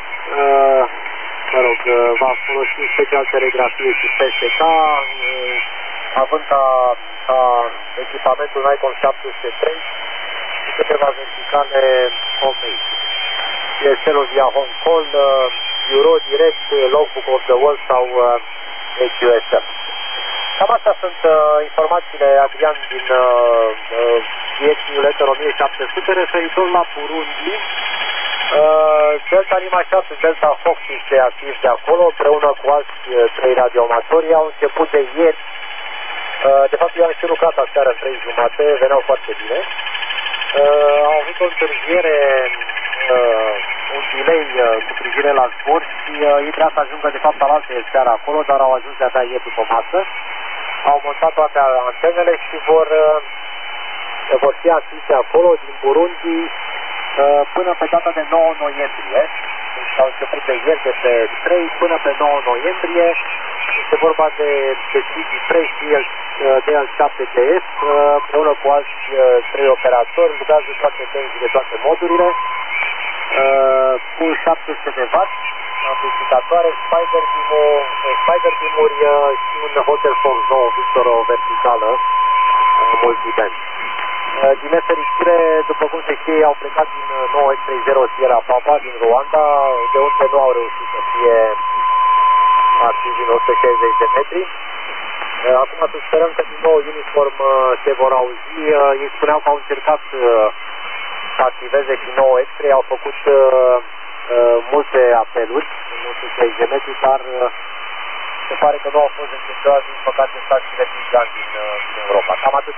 mă rog, va folosi special telegrafie și PSK, având ca echipamentul Nikon 703 și câteva verticale homemade. DSL-ul via home call, Euro direct, logbook of the world sau EQSM. Cam astea sunt informațiile, Adrian, din DX-ul 1700 referitor la Burundi. Delta Lima 7, Delta Fox este activ de acolo, împreună cu alți 3 radioamatori. Au început de ieri. De fapt, eu am și lucrat aseară în 3:30, veneau foarte bine. Au avut o întârziere, un delay cu privire la zbor și ei trebuia să ajungă de fapt alaltă seara acolo, dar au ajuns de-abia ieri după masă. Au montat toate antenele și vor fi active acolo din Burundi până pe data de 9 noiembrie. Deci au început de ieri, de pe 3 până pe 9 noiembrie. Este vorba de CD3 și DL7TS, împreună cu alți 3 operatori, lucrează toate benzile, toate modurile, cu 700 de W, amplificatoare, Spider Beam-uri și un Hotel Fox 9 Victor, o verticală multiband. Din nefericire, după cum se știe, au plecat din 9X30 Sierra Papa din Rwanda, de unde nu au reușit să fie activi în 160 de metri. Acum să sperăm că din nou Uniform se vor auzi. Ei spuneau că au încercat să activeze și 9 X-ray, au făcut multe apeluri în 160 de metri, dar se pare că nu au fost încercați, din păcate, stațiile Tijan din Europa. Cam atât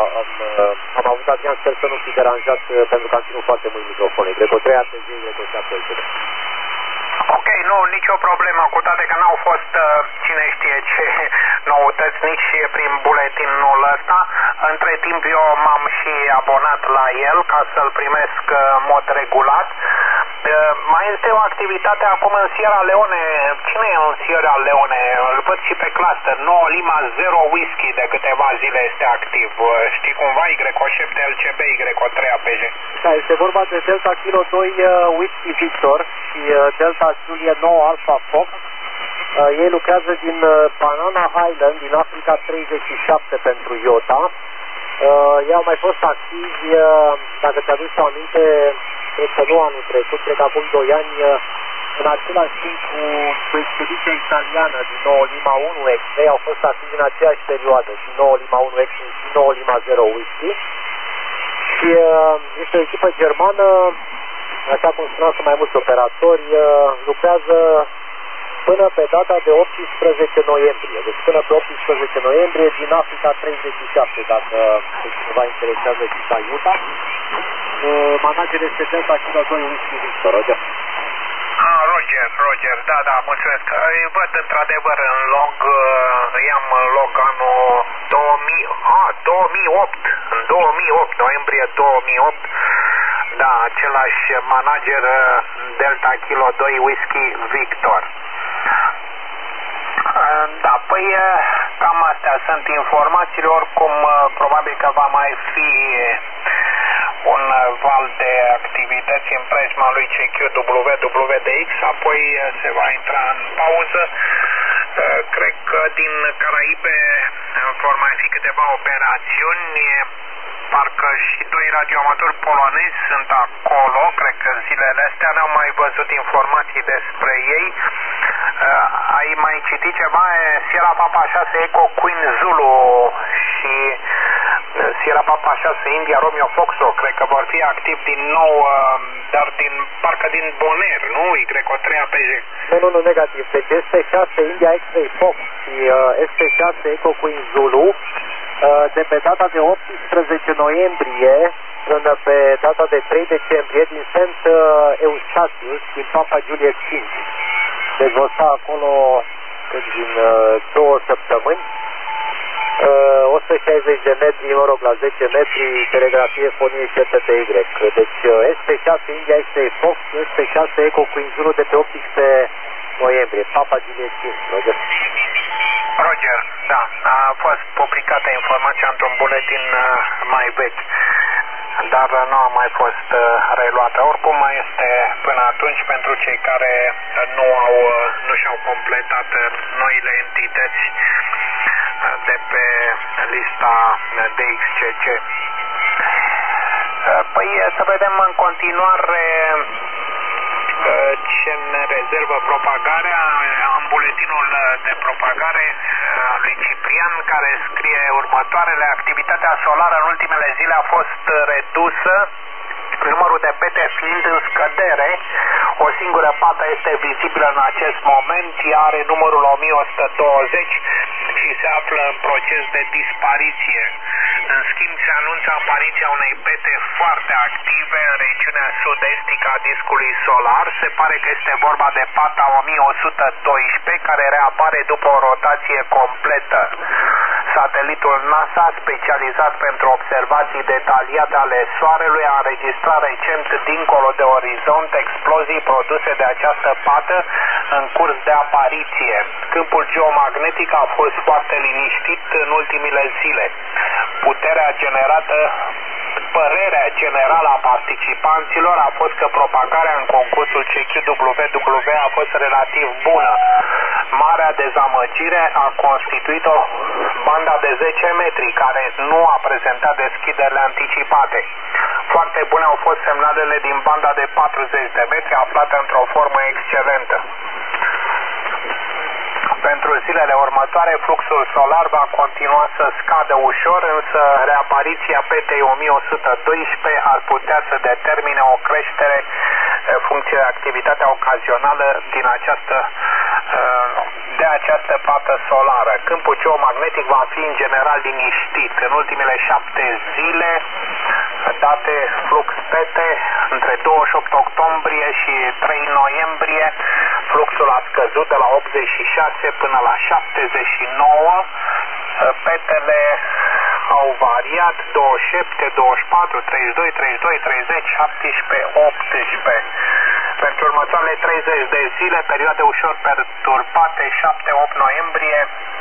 am avut, Adrian, sper să nu fi deranjat, pentru că am ținut foarte mult microfonul. Greco 3 ATG, Greco 7 LTD. Ok, nu, nicio problemă, cu toate că n-au fost cine știe ce noutăți nici prin buletinul ăsta. Între timp eu m-am și abonat la el ca să-l primesc în mod regulat. Mai este o activitate acum în Sierra Leone. Cine e în Sierra Leone? Îl văd și pe cluster. 9 Lima 0 Whisky de câteva zile este activ. Știi cumva? Y7 LCB, Y3 APG. Da, este vorba de Delta Kilo 2 Whisky Victor și Delta Julia 9 Alpha Fox. Ei lucrează din Banana Island, din Africa 37 pentru IOTA. Ei au mai fost activi, dacă ți-aduci aminte, cred că nu anul trecut, cred că acum 2 ani, în același timp cu expediția italiană din 9 Lima 1 X. Ei au fost activi în aceeași perioadă, și 9 Lima 1 X și 9 Lima 0 Whisky. Și este o echipă germană, așa cum spuneam, sunt mai mulți operatori, lucrează până pe data de 18 noiembrie. Deci până pe 18 noiembrie din Africa 37, dacă cineva interesează și Utah. Manager este Delta Kilo 2 Whisky Victor, Roger. Roger, da, mulțumesc. Îi văd într-adevăr în log, i-am log anul 2008, în 2008, noiembrie 2008, da, același manager Delta Kilo 2 Whisky Victor. Da, păi cam astea sunt informațiile, oricum probabil că va mai fi un val de activități în preajma lui CQWWDX, apoi se va intra în pauză. Cred că din Caraibe vor mai fi câteva operațiuni, parcă și 2 radioamatori polonezi sunt acolo, cred că zilele astea n-am mai văzut informații despre ei. Ai mai citit ceva? Sierra Papa 6 Echo Queen Zulu și Sierra Papa 6 India Romeo Foxo, cred că vor fi activ din nou, dar parcă din Bonaire, nu? Y3 APJ. Nu, negativ. Deci este 6 India X-Ray Fox și este 6 Eco Queen Zulu de pe data de 18 noiembrie până pe data de 3 decembrie din St. Eustatius din Papa Juliet 5. Deci vor sta acolo din 2 săptămâni. 160 de metri, mă rog, la 10 metri, telegrafie, fonie și TTY. Deci SP6 India X-Ray Fox, SP6 Eco Queen Zulu de pe 18 noiembrie, Papa Juliet 5, Roger. Roger, da, a fost publicată informația într-un buletin mai vechi, dar nu a mai fost reluată. Oricum mai este până atunci pentru cei care nu și-au completat noile entități de pe lista DXCC. Păi să vedem în continuare ce ne rezervă propagarea. Am buletinul de propagare al lui Ciprian, care scrie următoarele: activitatea solară în ultimele zile a fost redusă, numărul de pete fiind în scădere. O singură pată este vizibilă în acest moment, ea are numărul 1120 și se află în proces de dispariție. În schimb, se anunță apariția unei pete foarte active în regiunea sud-estică a discului solar. Se pare că este vorba de pata 1112, care reapare după o rotație completă. Satelitul NASA, specializat pentru observații detaliate ale Soarelui, a înregistrat recent, dincolo de orizont, explozii produse de această pată în curs de apariție. Câmpul geomagnetic a fost foarte liniștit în ultimile zile. Părerea generală a participanților a fost că propagarea în concursul CQWW a fost relativ bună. Marea dezamăgire a constituit o banda de 10 metri, care nu a prezentat deschiderile anticipate. Foarte bune au fost semnalele din banda de 40 de metri, aflată într-o formă excelentă. Pentru zilele următoare, fluxul solar va continua să scadă ușor, însă reapariția petei 1112 ar putea să determine o creștere în funcție de activitatea ocazională de această pată solară. Câmpul geomagnetic va fi în general liniștit. În ultimele 7 zile date flux pete între 28 octombrie și 3 noiembrie. Fluxul a scăzut de la 86 până la 79. Petele au variat 27, 24, 32, 32, 30, 17, 18. Pentru următoarele 30 de zile, perioade ușor perturbate, 7-8 noiembrie,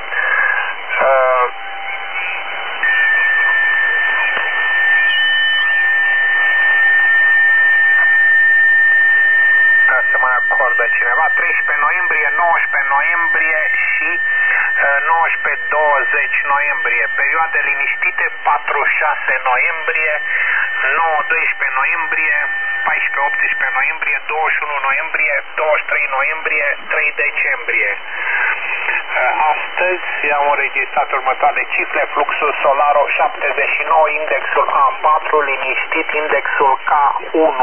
să mai acordă cineva, 13 noiembrie, 19 noiembrie și 19-20 noiembrie. Perioade liniștite, 4-6 noiembrie, 9-12 noiembrie, 14-18 noiembrie, 21 noiembrie, 23 noiembrie, 3 decembrie. Astăzi am înregistrat următoarele cifre: fluxul solar 79, indexul A4, liniștit, indexul K1.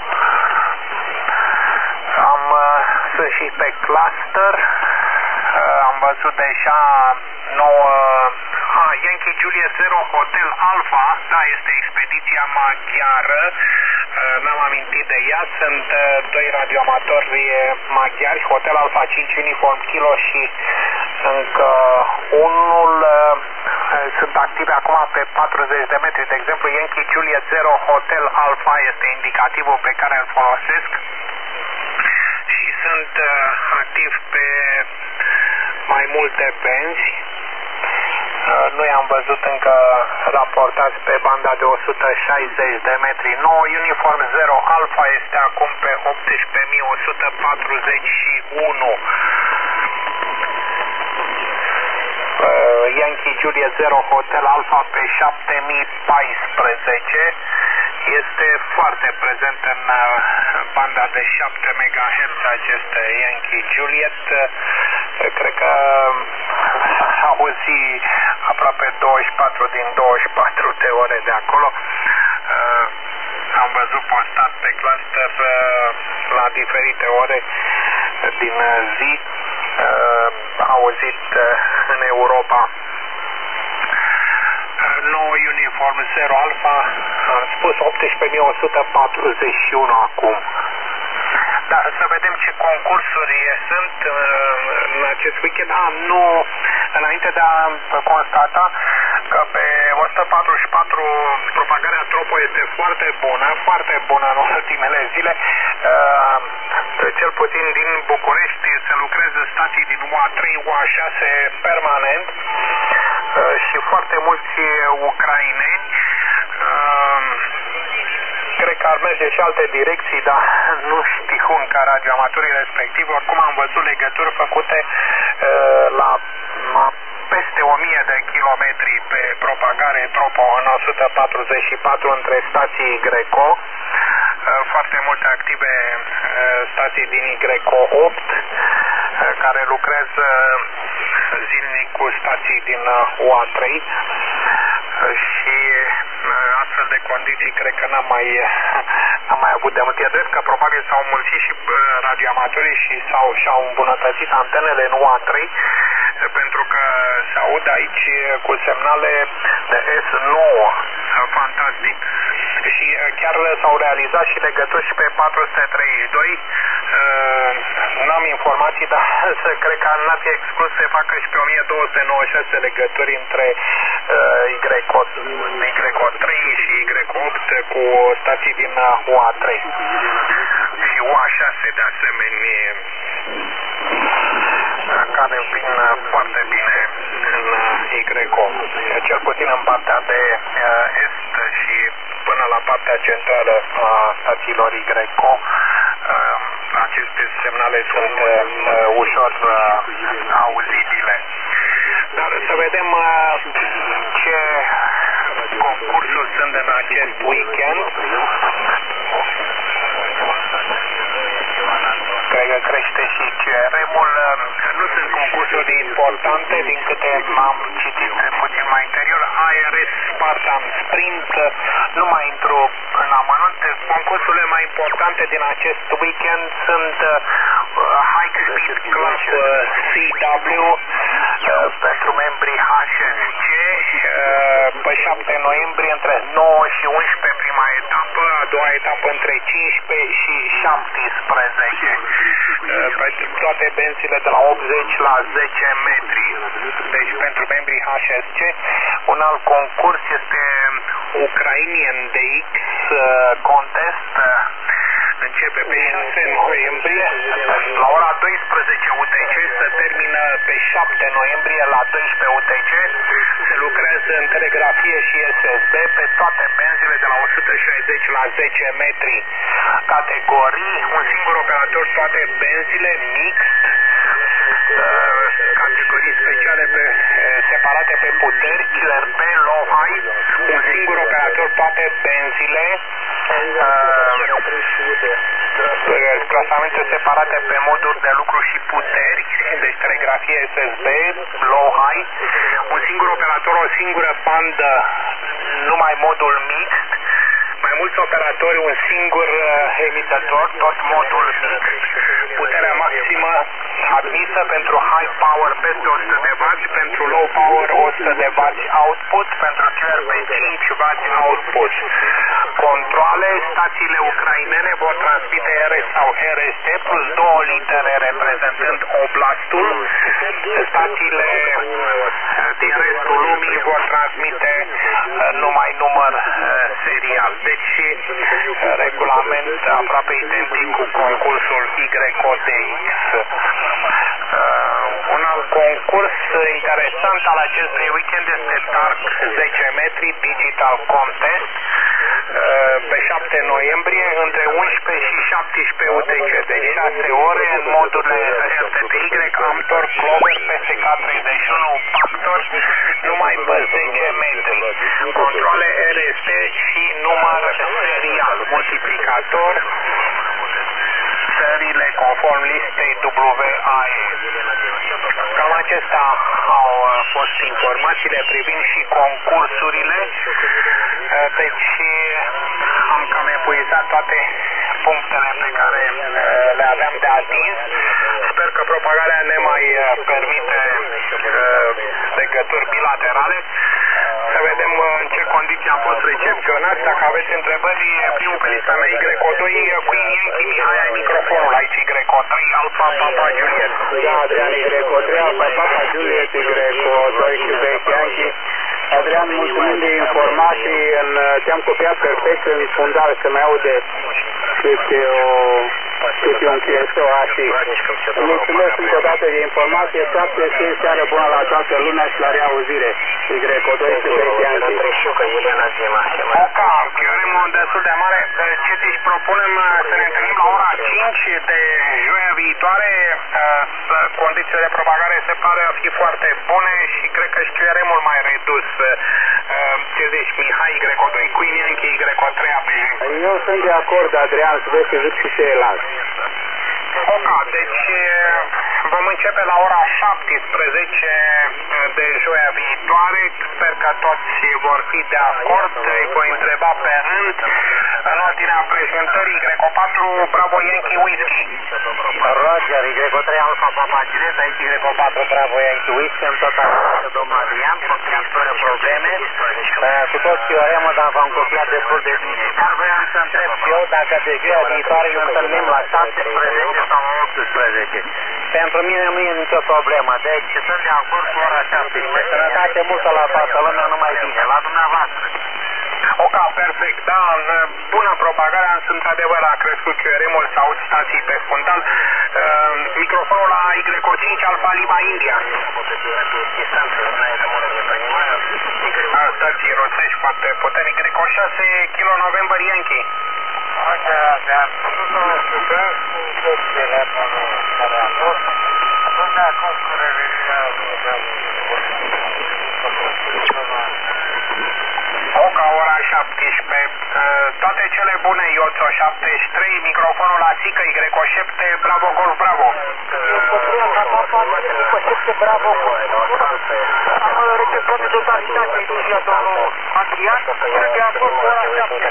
Am sfârșit pe cluster. Am văzut deja nouă Yankee Juliet 0 Hotel Alpha, da, este expediția maghiară, mi-am amintit de ea, sunt doi radioamatori maghiari, Hotel Alpha 5 Uniform Kilo și încă unul, sunt active acum pe 40 de metri, de exemplu Yankee Juliet 0 Hotel Alpha este indicativul pe care îl folosesc și sunt activ pe mai multe benzi. Nu i-am văzut încă raportați pe banda de 160 de metri. 9 Uniform 0 Alpha este acum pe 18.141. Yankee Juliet 0 Hotel Alpha pe 7014. Este foarte prezent în banda de 7 MHz acest Yankee Juliet. Cred că auzi aproape 24 din 24 multe ore de acolo. Am văzut postat pe cluster la diferite ore din zi, auzit în Europa 9 uniform 0 alfa, am spus 18.141 acum. Dar să vedem ce concursuri sunt în acest weekend. Nu, înainte de a constata că pe 144 propagarea tropo este foarte bună în ultimele zile. Cel puțin din București se lucrează stații din UA3, UA6 permanent și foarte mulți ucraineni. Cred că ar merge și alte direcții, dar nu știu încă radioamatorii respectivi. Oricum am văzut legături făcute la peste 1000 de kilometri pe propagare tropo în 144 între stații Greco. Foarte multe active stații din Y8 care lucrează zilnic cu stații din UA3 și astfel de condiții cred că n-am mai avut de mult. E drept că probabil s-au mulțit și radioamatorii și și-au îmbunătățit antenele în UA3 pentru că se aud aici cu semnale de S9 fantastic și chiar s-au realizat și legături și pe 432. N-am informații, dar cred că n-ar fi exclus să facă și pe 1296 legături între Y3 și Y8 cu stații din UA3 și UA6 de asemenea, care vin foarte bine în Y8, cel puțin în partea de est și până la partea centrală a stațiilor Y8. Aceste semnale sunt ușor auzibile. Dar să vedem ce concursuri sunt în acest weekend. Cred că crește și CRM-ul. Nu sunt concursuri importante, din câte am citit puțin mai interior. ARS, Spartan, Sprint, nu mai intru în amănunt. Concursurile mai importante din acest weekend sunt High Speed Club CW pentru membrii HSC pe 7 noiembrie între 9 și 11 prima etapă, a doua etapă între 15 și 17 pentru toate benzile de la 80 la 10 metri. Deci pentru membrii HSC. Un alt concurs este Ukrainian DX Contest, începe pe 6 noiembrie la ora 12 UTC, se termină pe 7 noiembrie la 12 UTC. Se lucrează în telegrafie și SSB pe toate benzile de la 160 la 10 metri. Categorii, un singur operator, toate benzile, mixt, categorii speciale separate pe puteri, CRP, low high, un singur operator, toate benzile, clasamente separate pe moduri de lucru și puteri, deci telegrafie SSB, low high, un singur operator, o singură bandă, numai modul mixt, mai mulți operatori, un singur emitător, tot modul mixt, puterea maximă admisă pentru high power peste 100 de W, pentru low power 100 de W output, pentru QRP 5 W output. Controle, stațiile ucrainene vor transmite RS sau RST plus 2 litere reprezentând oblastul. Stațiile din restul lumii vor transmite numai număr serial. Deci regulament aproape identic cu concursul YODX. Un alt concurs interesant al acestui weekend este Dark 10 metri Digital Contest pe 7 noiembrie între 11 și 17 UTC, de 6 ore în modurile RTTY, Amtor, Clover, PSK 31, Factor, numai pe 10 metri. Controle RST și număr serial, multiplicator, țările conform listei WAE. Cam acestea au fost informațiile privind și concursurile toate punctele pe care le aveam de atins. Sper că propagarea ne mai permite legături bilaterale. Să vedem în ce condiții am fost recepționați. Dacă aveți întrebări, primul pe lista mea Y2, Queen Yankee, Mihai, ai microfonul aici, Y3, Alfa, Papa, Juliet. Da, Adrian, Y3, Alfa, Papa, Juliet, Y2, Quebec, Yankee. Adrian, mulțumim de informații, te-am copiat perfect în fundal, să mai aude câte un QSO și mulțumesc încă o dată de informație, 7 seară bună la toată lumea și la reauzire. Y2, Quebec, Yankee. Oca, teoremul destul de mare, ce îți propunem să ne întâlnim la ora 5 de joia viitoare, condițiile de propagare se pare a fi foarte bune și cred că și teoremul mai redus. Ce zici, Mihai, Y2, Queen Yankee, Y3, APG? Eu sunt de acord, Adrian, să vezi să zic și ceilalți. Oca, deci vom începe la ora 17 de joia viitoare. Sper că toți vor fi de acord. Îi voi întreba pe rând. În ordinea prezentării, Y4, Bravo Yankee Whiskey. Roger, Y3 Alfa Papa Juliet, aici Y4 Bravo Yankee Whiskey, în totalitate, domnul Adrian, copiat fără probleme. Cu tot teoremul, dar v-am copiat destul de bine. Dar vreau să întreb și eu dacă de joia viitoare ne întâlnim la 17 sau la 18. Pentru mine nu e nicio problemă, deci sunt de acord cu ora 17. Sănătate multă la toată lumea, numai bine, la dumneavoastră. Oca, perfect, da, în bună propagare, într-adevăr a crescut QRM-ul, s aud stații pe fundal. Microfonul la Y5 Alfa Lima India. Stații roțești foarte puternic. Y6 Kilo November Yankee. Oca, ora 17. Toate cele bune, Ioțo 73, microfonul la țică, Y7, Bravo Golf Bravo. Am receptat de totalitate inclusiv domnul Adrian, cred că a fost ora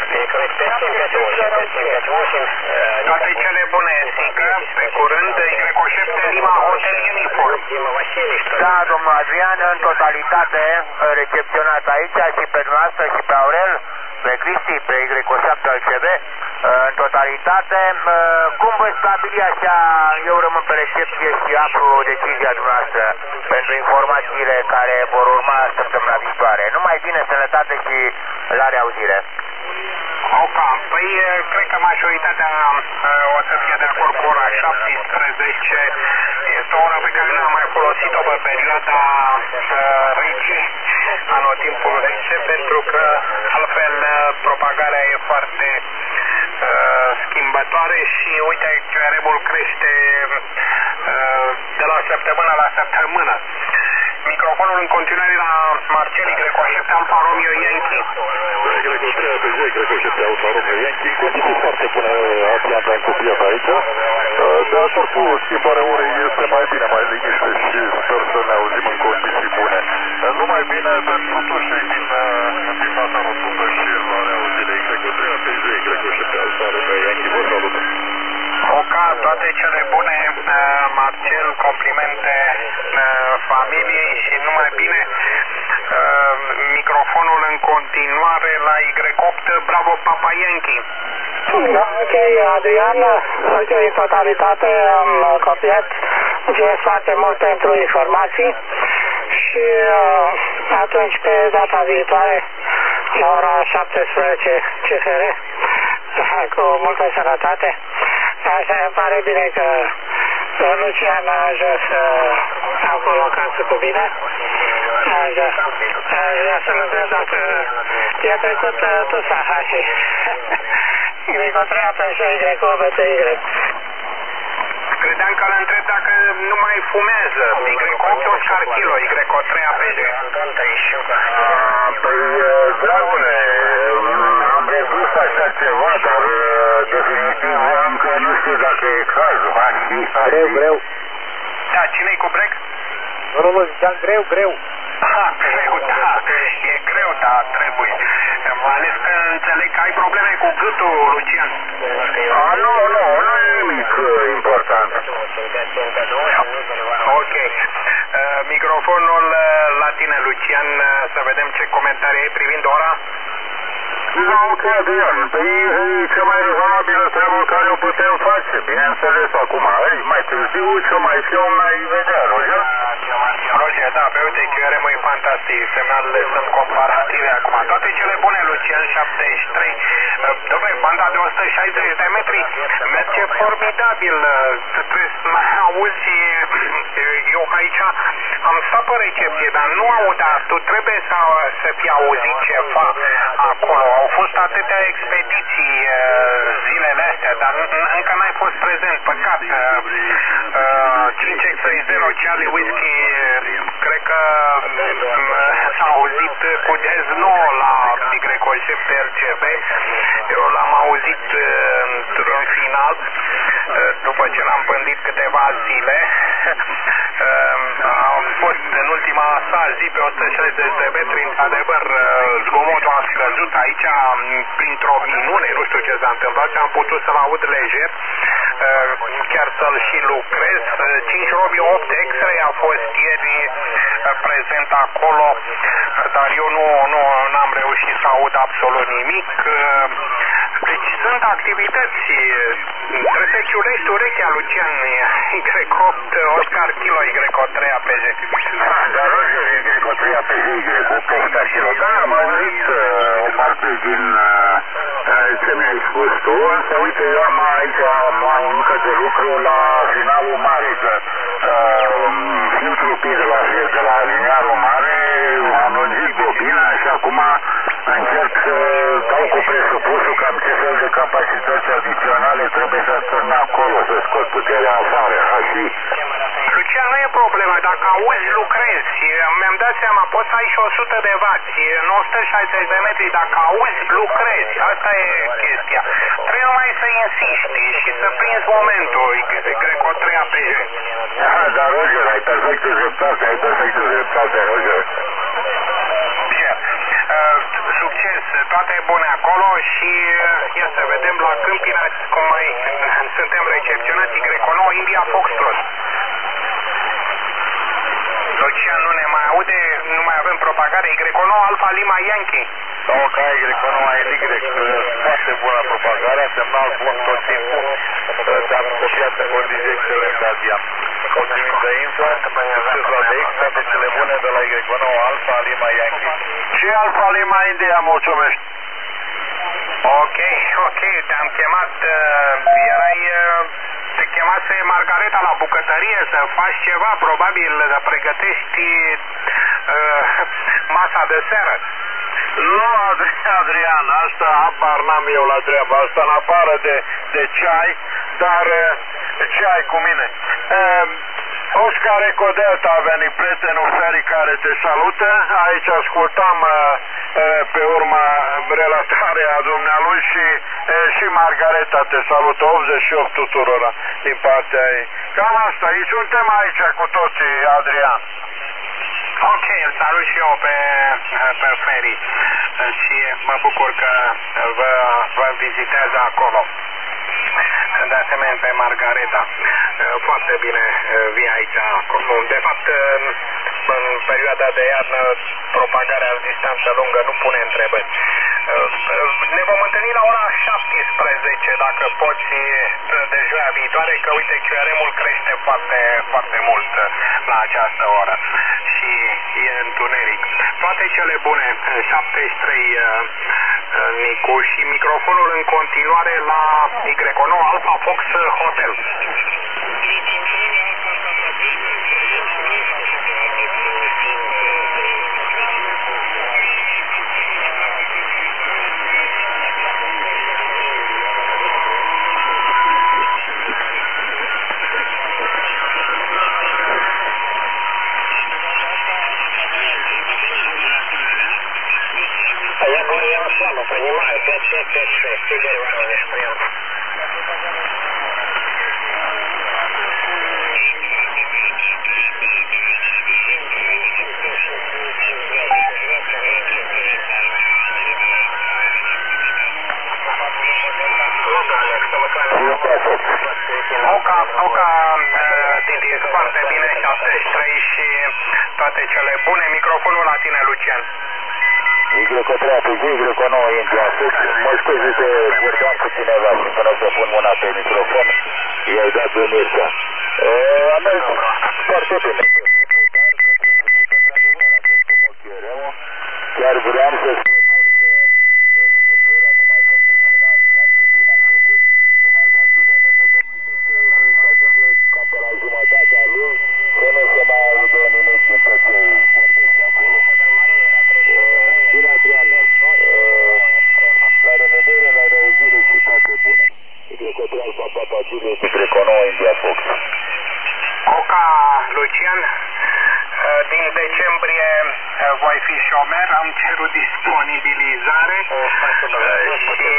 7. Toate cele bune, țică, pe curând, Y7, Lima Hotel Uniform. Da, domnul Adrian, în totalitate recepționat aici și pe noastră și pe Aurel, pe Cristi, pe Y7 al CB, în totalitate. Cum voi stabili așa, eu rămân pe recepție și aflu decizia dumneavoastră pentru informațiile care vor urma săptămâna viitoare. Numai bine, sănătate și la reauzire. Oca, păi cred că majoritatea o să fie de acord cu ora 17. Este o oră pe care nu am mai folosit-o pe perioada rece, anotimpul rece, pentru că altfel propagarea e foarte schimbătoare și uite, QRM-ul crește de la săptămână la săptămână. Microfonul în continuare la Marcel Y7 Alfa Romeo Yankee. Y3 APG, Y7 Alfa Romeo Yankee, condiții foarte bune, Adrian, te-am copiat aici. De acord cu schimbarea orei este mai bine, mai liniște și sper să ne auzim în condiții bune. Numai bine pentru toți cei din fața rotundă și la reauzire Y3 APG, Y7 Alfa Romeo Yankee, vă salut. Oca, toate cele bune, Marcel, complimente familiei și numai bine. Microfonul în continuare la Y8, Bravo Papa Yankee. Ok, Adrian, în totalitate am copiat. Mulțumesc foarte mult pentru informații și atunci pe data viitoare la ora 17 CFR cu multă sănătate. Așa îmi pare bine că Lucian a ajuns acolo acasă cu bine. Așa, vreau să-l întreb dacă i-a trecut tot Sahashi. Y3 APG, Y8, Y. Credeam că îl întreb dacă nu mai fumează. Y8 Oscar Kilo, Y3 APG. Păi, dragule, am redus așa ceva, dar definitiv încă nu știu dacă e cazul. Greu. Da, cine-i cu break? Nu, ziceam greu. Greu, da. E greu, da, trebuie. Mai ales că înțeleg că ai probleme cu G. văzut-o, Lucian? Nu e nimic important. Ok. Microfonul la tine, Lucian, să vedem ce comentarii ai privind ora. Ok, Adrian, păi e cea mai rezonabilă treabă care o putem face, bineînțeles acum. Mai târziu ce mai film mai vedea, Roger? Roger, da, pe uite că rămâi fantastic, semnalele sunt comparative acum. Toate cele bune, Lucian, 73. Dom'le, banda de 160 de metri merge formidabil. Trebuie să mă auzi, eu aici am stat pe recepție, dar nu aud, dar tu trebuie să fii auzit ceva acolo. Au fost atâtea expediții zilele astea, dar încă n-ai fost prezent, păcat. 5X30 Charlie Whiskey, cred că s-a auzit cu jazz nou la Y7 RGB. Eu l-am auzit în final, după ce l-am pândit câteva zile. Am fost în ultima sa zi pe 160 de metri, într-adevăr, zgomotul a scăzut aici printr-o minune, nu știu ce s-a întâmplat, am putut să-l aud lejer, chiar să-l și lucrez. 5 Robi 8 X-Ray a fost ieri prezent acolo, dar eu nu am reușit să aud absolut nimic. Deci sunt activități. Trebuie să ciulești urechea, Lucian. Y8 Oscar Kilo, Y3 APG. Dar Roger, Y3 APG, Y8 Oscar Kilo. Da, am auzit o parte din ce mi-ai spus tu, însă uite, eu am aici încă de lucru la finalul mare, că filtrul de la linearul mare am lungit bobina și acum încerc să dau cu presupusul cam ce fel de capacități adiționale trebuie să stârn acolo, să scot puterea afară. Și Lucian, nu e problemă, dacă auzi, lucrezi. Mi-am dat seama, poți să ai și 100 de vați, 960 de metri, dacă auzi, lucrezi. Asta e chestia. Trebuie numai să insisti și să prinzi momentul, Greco 3 APG. Dar Roger, ai perfectă dreptate, Roger. Succes, toate bune acolo și ia să vedem la Câmpina cum mai suntem recepționați. Y9 India Foxtrot. Lucian nu ne mai aude, nu mai avem propagare. Y9 Alfa Lima Yankee. Ok, Y9 Y, foarte bună propagare, semnal bun tot timpul, te-am copiat în condiții excelente, Adrian. Mulțumim de info, succes la DX, toate cele bune de la Y9 Alfa Lima Yankee. Și Alfa Lima India, mulțumesc. Ok, te-am chemat, te chemase Margareta la bucătărie să faci ceva, probabil să pregătești masa de seară. Nu, Adrian, asta habar n-am eu la treaba asta, în afară de ceai, dar ceai cu mine. Oscar Ecodelta a venit, prietenul Feri care te salută. Aici ascultam pe urma relatarea dumnealui și Margareta te salută, 88 tuturora din partea ei. Cam asta, îi suntem aici cu toții, Adrian. Ok, îl salut și eu pe Feri și mă bucur că vă vizitează acolo. De asemenea pe Margareta. Foarte bine vii aici. De fapt, în perioada de iarnă, propagarea în distanță lungă nu pune întrebări. Ne vom întâlni la ora 17, dacă poți, de joia viitoare, că uite, QRM-ul crește foarte, foarte mult la această oră și e întuneric. Toate cele bune, 73 Nicu, și microfonul în continuare la Y9 Alpha Fox Hotel. Понимаю, 5-5-5-6, теперь Воронеж, прием. Oca, Titi, foarte bine, 73 și toate cele bune. Microfonul la tine, Lucian. Y3 pe Y9 India Fox, mă scuzi că vorbeam cu cineva și până să pun mâna pe microfon, i-ai dat de Mircea. Am mers foarte bine. Dar că trebuie să fie într-adevăr acest mochiereu. Chiar vreau să-ți propun să schimb ora cum ai făcut în alți ani și bine ai făcut. Numai va ține nemutățită și să ajunge cam pe la jumătatea lui, să nu se mai audă nimic din tot ce vorbești de acolo. Bine, Adrian, la revedere, la reauzire și toate bune. Y4 Alfa Papa Juliet, Y9 India Fox. Oca, Lucian, din decembrie voi fi șomer, am cerut disponibilizare și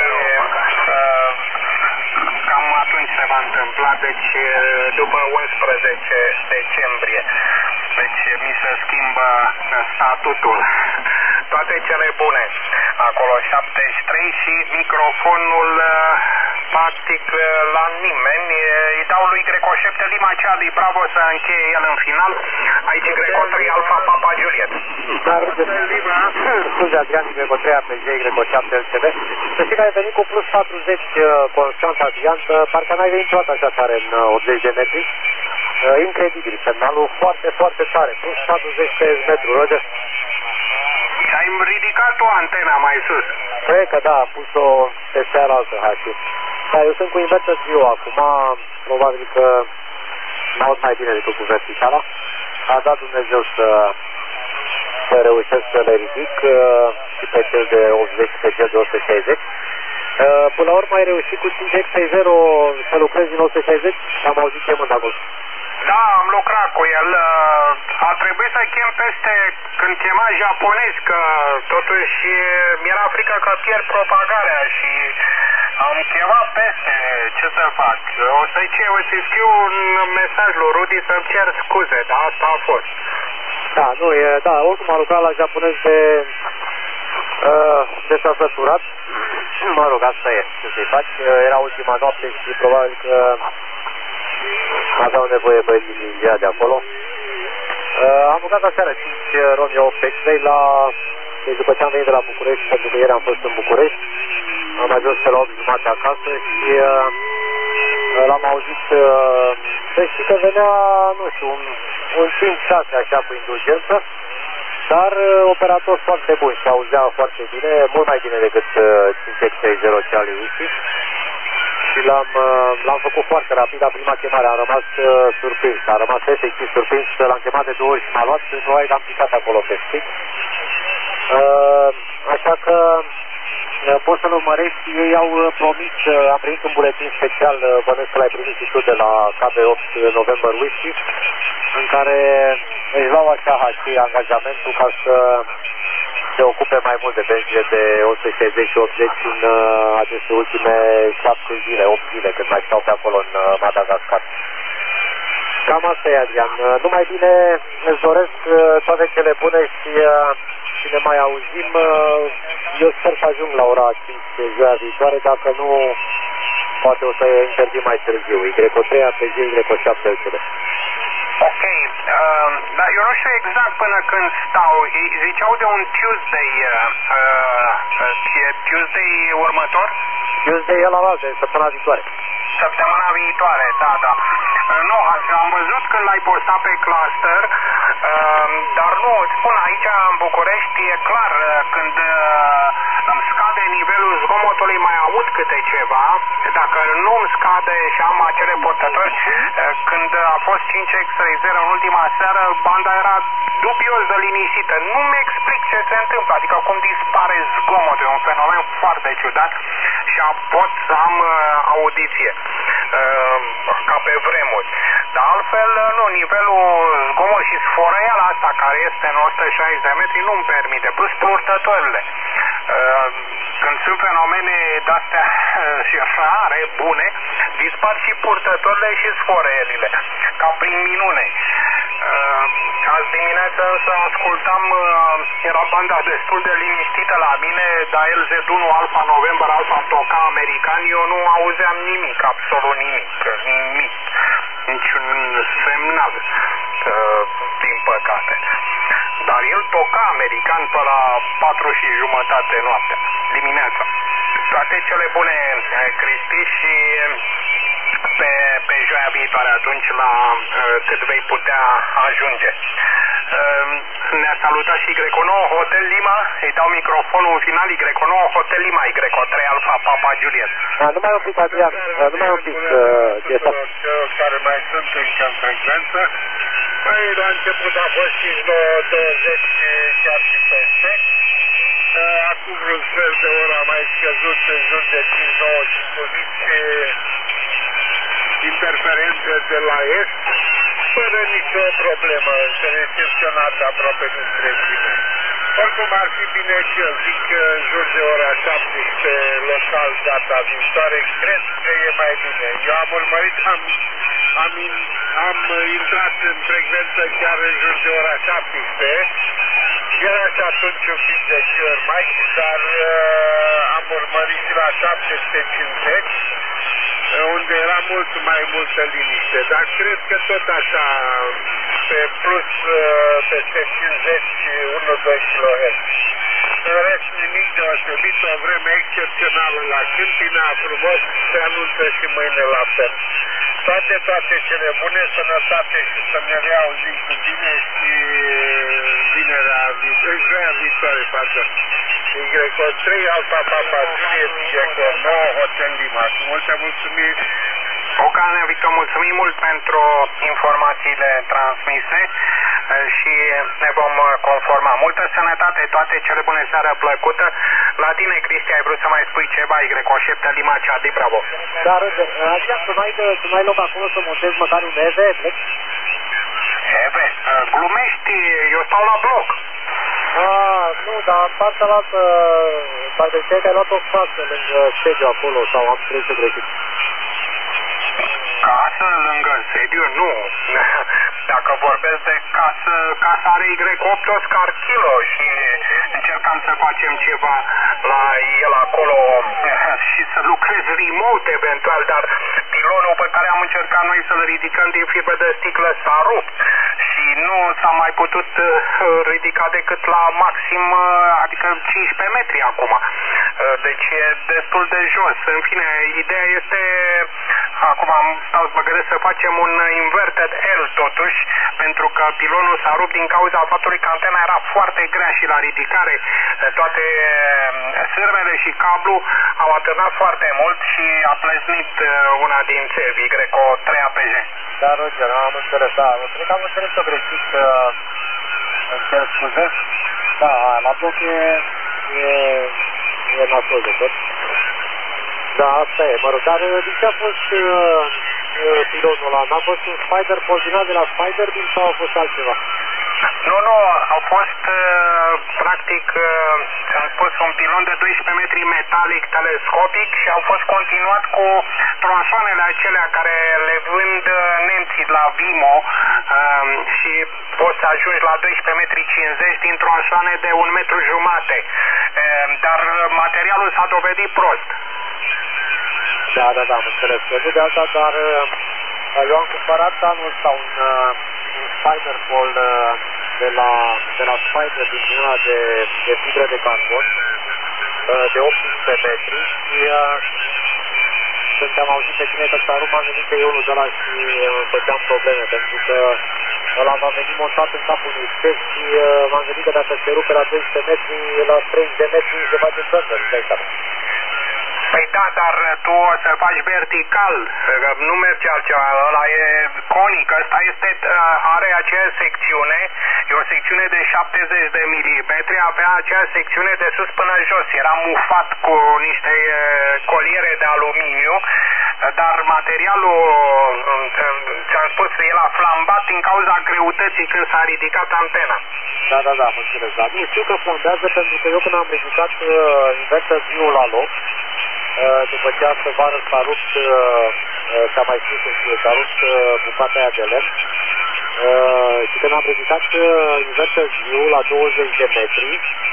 cam atunci se va întâmpla, deci după 11 decembrie. Deci mi se schimbă statutul. Toate cele bune. Acolo 73 și microfonul practic la nimeni. Îi dau lui Greco 7 Lima Charlie Bravo să încheie el în final. Aici Greco 3 Alfa Papa Juliet. Dar scuze, Adrian, Greco 3 APJ, Greco 7 LCV. Să știi că ai venit cu plus 40 constant, Adrian, parcă n-ai venit toată așa tare în 80 de metri. Incredibil, semnalul foarte, foarte tare, plus 40 pe metru, Roger. Ai ridicat o antena mai sus. Cred că da, am pus-o pe cealaltă hașii. Da, eu sunt cu invertă trio acum, probabil că mă aud mai bine decât cu verticala. A dat Dumnezeu să reușesc să le ridic și pe cel de 80 și pe cel de 160. Până la urmă ai reușit cu 5X60 să lucrezi în 160? Am auzit chemând acolo. Da, am lucrat cu el. A trebuit să chem peste când chema japonezi, că totuși mi-era frică că pierd propagarea și am chemat peste. Ce să fac? O să-i scriu un mesaj lui Rudy să-mi cer scuze, dar asta a fost. Da, nu e, da, oricum a lucrat la japonezi de s-a săturat. Mă rog, asta e, ce să-i faci. Era ultima noapte și probabil că aveau nevoie băieții din ziua de acolo. Am lucrat aseară 5 Romeo 8 X-Ray deci după ce am venit de la București, pentru că ieri am fost în București, am ajuns pe la 8:30 acasă și l-am auzit, să știi că venea, nu știu, un 5-6 așa cu indulgență, dar operator foarte bun și auzea foarte bine, mult mai bine decât 5X30 Charlie Whiskey. Și l-am făcut foarte rapid la prima chemare, am rămas surprins, am rămas efectiv surprins, l-am chemat de 2 ori și m-a luat, probabil că am picat acolo pe stick. Așa că poți să-l urmărești, ei au promis, am primit un buletin special, bănesc că l-ai primit și tu de la KB8 November Whiskey, în care își luau așa HC angajamentul ca să se ocupe mai mult de benzile de 160 și 80 în aceste ultime 7 zile, 8 zile, când mai stau pe acolo în Madagascar. Cam asta e, Adrian. Numai bine, îți doresc toate cele bune și ne mai auzim. Eu sper să ajung la ora 5 ziua viitoare, dacă nu, poate o să intervin mai târziu. Y3 APJ, Y7 LCD. Ok, dar eu nu știu exact până când stau. Ziceau de un Tuesday, Tuesday următor? Tuesday e la altă, săptămâna viitoare. Săptămâna viitoare, da. Nu, am văzut când l-ai postat pe cluster, dar nu, îți spun, aici în București e clar, când îmi scade nivelul zgomotului, mai aud câte ceva, dacă nu îmi scade și am acele portători, când a fost 5X30 în ultima seară, banda era dubios de liniștită. Nu-mi explic ce se întâmplă, adică cum dispare zgomotul, e un fenomen foarte ciudat și pot să am audiție ca pe vremuri. Dar altfel, nu, nivelul zgomot și sforăiala asta care este în 160 de metri nu-mi permite, plus purtătorile. Când sunt fenomene de-astea și rare, bune, dispar și purtătorile și sforăielile, ca prin minune. Azi dimineață însă ascultam, era banda destul de liniștită la mine, dar LZ1 Alfa November Alfa toca american, eu nu auzeam nimic, absolut nimic, niciun semnal, din păcate. Dar el toca american pe la 4:30 noaptea, dimineața. Toate cele bune, Cristi, și pe joia viitoare atunci la cât vei putea ajunge. Ne-a salutat și Y9 Hotel Lima, îi dau microfonul în final, Y9 Hotel Lima, Y3 Alfa Papa Juliet. Nu mai un pic, Adrian, nu mai un pic. Care mai sunt încă în frecvență. Păi, la început a fost 5:20 chiar și peste. Acum vreun sfert de oră a mai scăzut în jur de 5:9 și cu niște interferențe de la est, fără nicio problemă, se recepționează aproape în întregime. Oricum ar fi bine și eu zic că în jur de ora 17 local data viitoare, cred că e mai bine. Eu am urmărit, am intrat în frecvență chiar în jur de ora 17, era și atunci un pic de șiori mai, dar am urmărit și la 750, unde era mult mai multă liniște, dar cred că tot așa, pe plus, peste 50-1-2 kHz. În rest, nimic deosebit, o vreme excepțională la Câmpina, frumos, se anunță și mâine la fel. Toate cele bune, sănătate și să ne reauzim cu bine și joia viitoare, pardon. Y3 Alfa Papa Juliet, Y9 Hotel Lima. Cu multe mulțumiri. Ocane, Victor, mulțumim mult pentru informațiile transmise și ne vom conforma. Multă sănătate, toate cele bune, seară plăcută. La tine, Cristi, ai vrut să mai spui ceva? Y7 Lima Ciadi, bravo. Dar, Adrian, tu n-ai loc acolo să montezi măcar un EV, plec? EV? Glumești, eu stau la bloc. Nu, dar în partea altă, parcă ziceai că ai luat o casă lângă sediu acolo, sau am trece greșit. Casă lângă sediu? Nu. Dacă vorbesc de casă, casa are Y8 Oscar Kilo și încercam să facem ceva la el acolo și să lucrez remote eventual, dar pilonul pe care am încercat noi să-l ridicăm din fibră de sticlă s-a rupt și nu s-a mai putut ridica decât la maxim, adică 15 metri acum. Deci e destul de jos. În fine, ideea este, acum stau să mă gândesc să facem un inverted L totuși, pentru că pilonul s-a rupt din cauza faptului că antena era foarte grea și la ridicare toate sârmele și cablu au atârnat foarte mult și a pleznit una din țevi, Greco 3 APG. Da, Roger, am înțeles, da. Cred că am înțeles-o greșit, îmi cer scuze. Da, la bloc e nasol de tot. Da, asta e, mă rog, dar de ce a fost pilonul ăla? N-a fost un Spider poziționat de la Spider Beam sau a fost altceva? Nu, au fost practic, ți-am spus, un pilon de 12 metri metalic telescopic și au fost continuat cu tronsoanele acelea care le vând nemții la Vimo și poți să ajungi la 12 metri 50 din tronsoane de 1,5 metri. Dar materialul s-a dovedit prost. Da, am înțeles. De asta, dar eu am cumpărat anul ăsta un Spider Ball de la Spider din una de fibră de carbon de 18 metri și când am auzit pe tine că s-a rupt, m-am gândit că e unul de ăla și făceam probleme, pentru că ăla va veni montat în capul unui șef și m-am gândit că dacă se rupe la 12 metri, la 30 de metri se face thunder, îți dai seama. Păi da, dar tu o să faci vertical, nu merge altceva, ăla e conic, ăsta are aceeași secțiune, e o secțiune de 70 de milimetri, avea aceeași secțiune de sus până jos, era mufat cu niște coliere de aluminiu, dar materialul, ți-am spus, el a flambat din cauza greutății când s-a ridicat antena. Da, am înțeles, da. Nu știu că flambează pentru că eu când am ridicat inverter view la loc, după ce astă vară s-a rupt, s-a mai spus, s-a rupt bucata aia de lemn, Și când am ridicat inverter view la 20 de metri,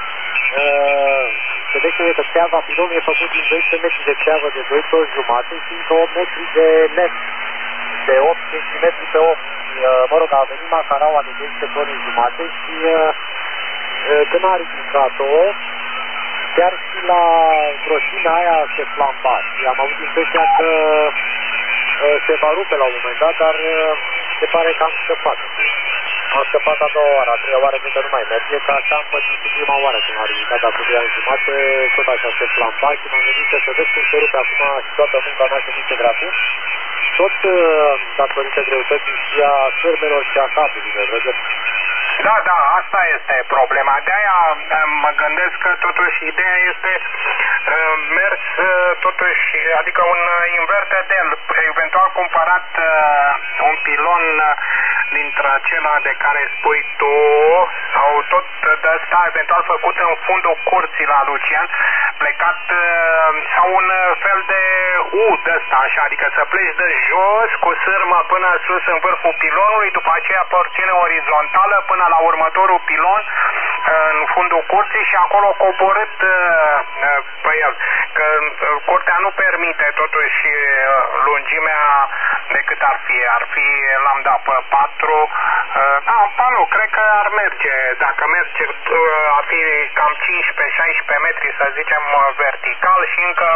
vedeți că țeava pilonului e făcut din 12 metri de țeavă de 2 toni jumate și încă 8 metri de net, de 8 cm pe 8. Mă rog, a venit macaraua de 12 toni jumate și când a ridicat-o, chiar și la grosimea aia se flamba și am avut impresia că se va rupe la un moment dat, dar se pare că am scăpat. Am scăpat a doua oară, a treia oară când nu mai merge, că așa am pățit și prima oară când a ridicat acum 2 ani jumate, tot așa se flamba și m-am gândit că să vezi cum se rupe acum și toată munca mea se duce dracu. Tot datorită greutății și a fermelor și a cablurilor, vedeți? Da, da, asta este problema. De-aia mă gândesc că totuși ideea este mers totuși, adică un inverter de el, eventual cumpărat un pilon dintre acela de care spui tu, sau tot de ăsta, eventual făcut în fundul curții la Lucian, plecat, sau un fel de U de ăsta, așa, adică să pleci de jos cu sârmă până sus în vârful pilonului, după aceea porțiune orizontală până la următorul pilon în fundul curții și acolo coborât pe el, că curtea nu permite totuși lungimea de cât ar fi, l-am dat pe 4, nu, cred că ar merge, dacă merge ar fi cam 15-16 metri, să zicem, vertical și încă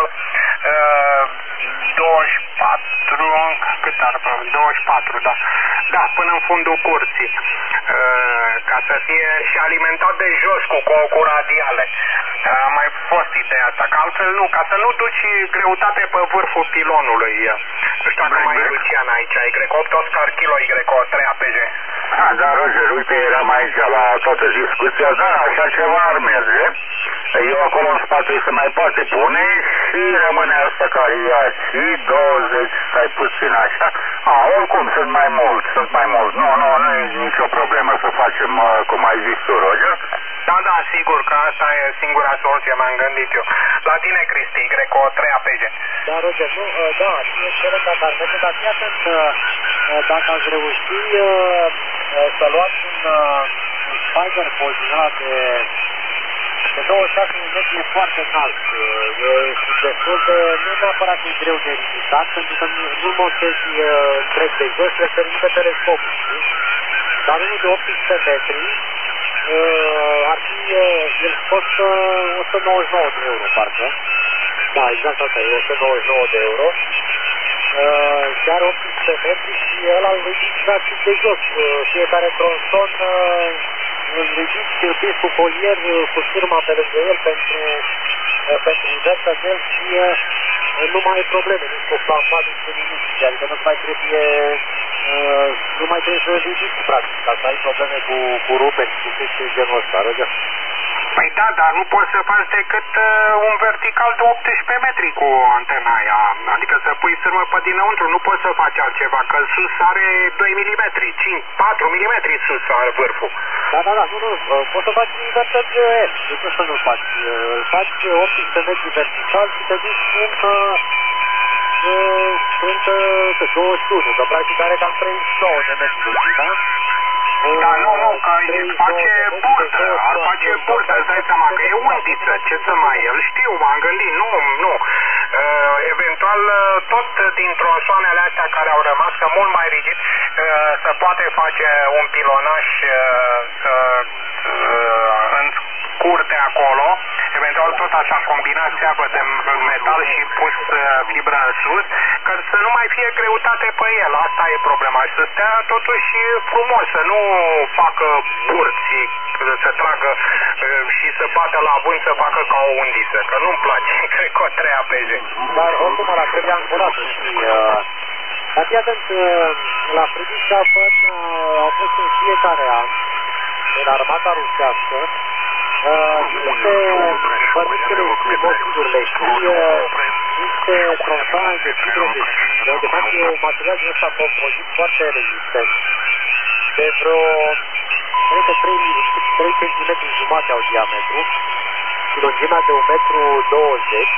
24, cât ar fi, 24, da. Da, până în fundul curții, ca să fie și alimentat de jos cu radiale. A mai fost ideea asta, că altfel nu, ca să nu duci greutate pe vârful pilonului. Nu știu dacă mai e Lucian aici, Y8 Oscar Kilo Y3 APG. Da, Roger, uite, eram aici la toată discuția, da, așa ceva ar merge. Eu acolo în spate se mai poate pune și rămâne asta care e și 20, stai puțin așa. Oricum sunt mai mulți. Nu e nicio problemă să facem cum ai zis tu, Roger. Da, da, sigur că asta e singura soluție, m-am gândit eu. La tine, Cristi, Y3 APG. Da, Roger, nu, da, și excelent dacă ar merge, dar fii atent, dacă ați reușit să luați un Spider Bolt din ăla de 26 mm e foarte înalt, e destul de, nu neapărat e greu de ridicat, pentru că nu montezi întreg de jos, trebuie să ridică telescopul, știi? Dar unul de 18 metri ar fi, el costă 199 de euro, parcă. Da, exact asta e, 199 de euro. Chiar 18 metri și ăla îl ridici și de jos. Fiecare tronson îl ridici, îl prinzi cu colier, cu sârma pe lângă el pentru inversa de el și nu mai ai probleme, nici cu flambat, nici cu nimic. Adică nu mai trebuie să ridici, practic, ca să ai probleme cu ruperi și cu chestii genul ăsta, Roger. Păi da, dar nu poți să faci decât un vertical de 18 metri cu antena aia, adică să pui sârmă pe dinăuntru, nu poți să faci altceva, că sus are 2 mm, 4 mm sus are vârful. Da, nu, poți să faci inverter de el, de ce să nu faci? Faci 18 metri vertical și te duci sunt 21, că practic are cam 39 de metri de zi, da? Da, nu, că îi face burtă, ar face burtă, îți dai seama că e undiță, ce să mai e, îl știu, m-am gândit, nu. Eventual, tot din tronsoanele astea care au rămas, că mult mai rigid, se poate face un pilonaș în curte acolo, eventual tot așa combinat țeavă de metal și pus fibră în sus, că să nu mai fie greutate pe el, asta e problema, și să stea totuși frumos, să nu facă burți, să tragă și să bată la vânt, să facă ca o undiță, că nu-mi place, cred că o 3 APG. Dar oricum ăla trebuie ancorat, știi, dar fii atent, la Friedrichshafen au fost în fiecare an, în armata rusească, niște bănuțele și modurile și niște tronsoane de fibre de știință. De fapt, e un material din ăsta compozit foarte rezistent. De vreo, cred că 3 cm jumate au diametru și lungimea de 1,20 m.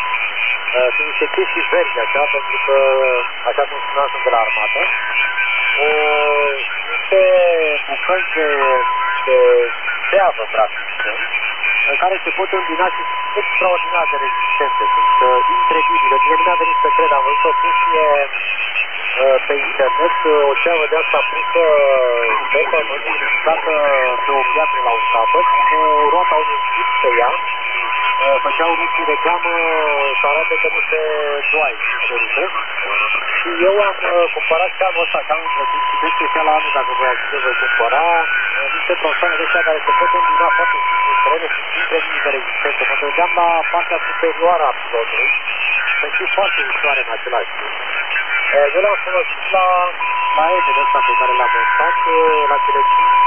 Sunt niște chestii verzi, așa, pentru că, așa cum spuneam, sunt de la armată. niște bucăți de steavă, practic, care se pot îmbina și sunt extraordinar de rezistente, sunt incredibile. Mie nu mi-a venit să cred, am văzut o chestie pe internet, o ceavă de asta pusă pe pământ, ridicată pe o piatră la un capăt, cu roata unui chip pe ea, făceau ruții de geamă să arate că nu se doaie, nu se rupe. Și eu am cumpărat și anul ăsta, că am întrătit și de special la anul, dacă voi ajunge, voi cumpăra niște tronsoane de astea care se pot îmbina foarte susținere și incredibil de rezistente. Mă gândeam la partea superioară a pilotului, să fie foarte ușoare în același timp. Eu le-am folosit la aetele ăsta pe care l-am montat, la cele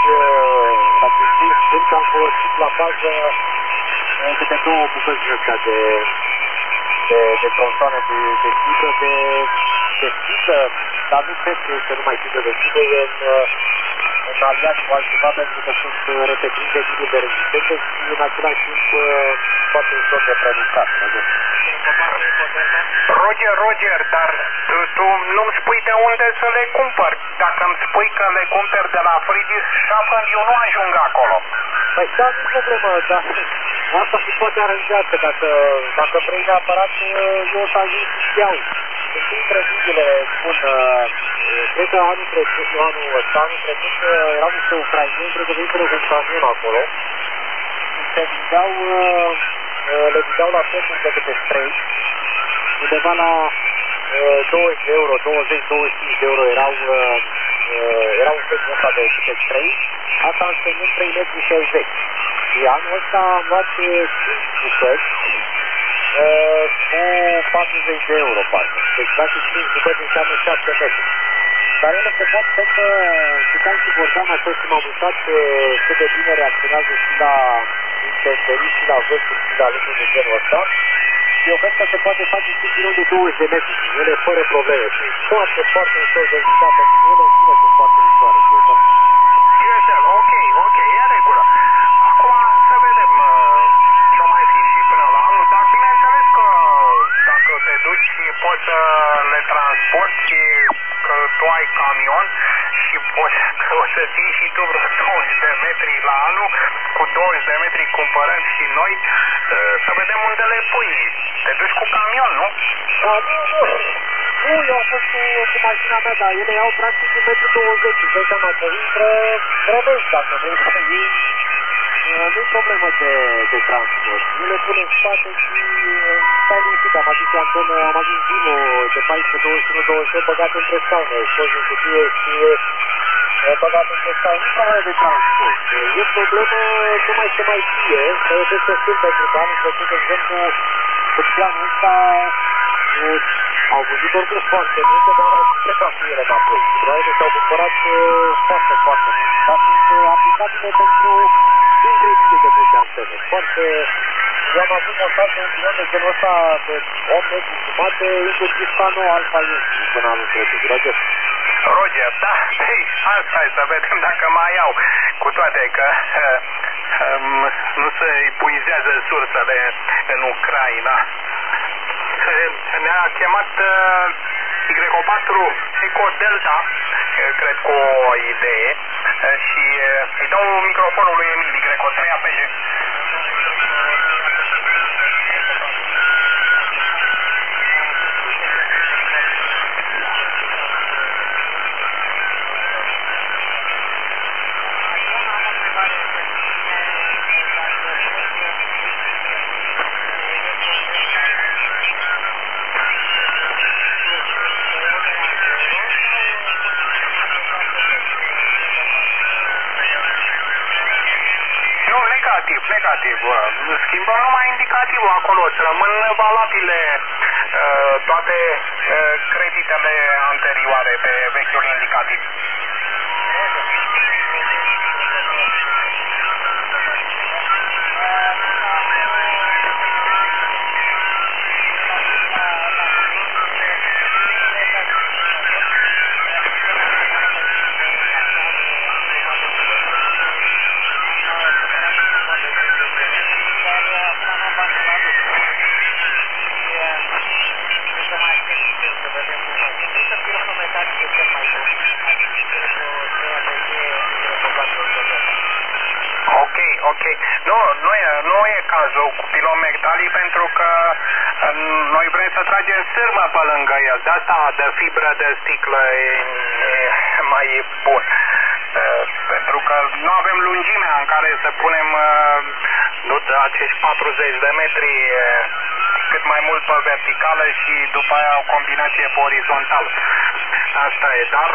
5 stânci, am folosit la bază câte două bucăți ăstea de tronsoane de fibră, de fibră, dar nu cred că este numai fibră de fibră, e în aliat cu altceva, pentru că sunt, repet, incredibil de rezistente și în același timp foarte ușor de prelucrat. Roger, dar tu nu-mi spui de unde să le cumpăr. Dacă îmi spui că le cumperi de la Friedrichshafen, eu nu ajung acolo. Păi da, nu problemă, dar asta se poate aranja, că dacă vrei neapărat, eu o să ajung și iau. Sunt incredibile, spun, cred că anul trecut erau niște ucraineni, cred că veniseră cu un camion acolo și le vindeau la prețul de câte spray, undeva la 20 de euro, 20-25 de euro erau un set ăsta de câte spray, asta însemnând 3,60 metri. Și anul ăsta am luat 5 bucăți cu 40 de euro, parcă. Deci dacă 5 bucăți înseamnă 7 metri. Dar ele se pot să citam și vorbeam așa și m-am uitat cât de bine reacționează și la intemperii, și la vânturi, și la lucruri de genul ăsta. Și eu cred că se poate face și pilon de 20 de metri din ele, fără probleme. Sunt foarte, foarte ușor de ridicat, pentru că ele în sine sunt foarte ușoare. Ok, e în regulă. Acum să vedem ce-o mai fi și până la anul, dar bineînțeles că dacă te duci poți să le transporti, că tu ai camion și poți o să ții și tu vreo 20 de metri la anul, cu 20 de metri cumpărăm și noi, să vedem unde le pui. Te duci cu camion, nu? Da, nu, eu am fost cu mașina mea, dar ele au practic 1,20 m, îți dai seama că intră tremens dacă vrei să iei, nu-i problemă de transport. Nu le pun în spate și stai liniștit, am adus vinul de 14-21-28 băgat între scaune, scos din cutie și băgat între scaune, nu problemă de transport. E problemă numai să mai fie, că eu trebuie să spun, pentru că anul trecut, de exemplu, cu planul ăsta, au vândut oricum foarte multe, dar au plecat cu ele înapoi. Probabil s-au cumpărat foarte, foarte mult. Dar sunt aplicabile pentru incredibil de multe antene. Eu am avut montat un pilon de genul ăsta de 8 metri jumate, inclusiv ca nou Alfa Iunchi până anul trecut. Roger, da, hai să vedem dacă mai iau. Cu toate că nu se epuizează sursele în Ucraina. Ne-a chemat Y4 Eco Delta, cred cu o idee, și îi dau microfonul lui Emil, Y3 APG. Negativ. Schimbăm numai indicativul acolo, îți rămân valabile toate creditele anterioare pe vechiul indicativ. să tragem sârmă pe lângă el. De asta de fibră de sticlă e mai bun. Pentru că nu avem lungimea în care să punem acești 40 de metri cât mai mult pe verticală și după aia o combinație pe orizontală. Asta e, dar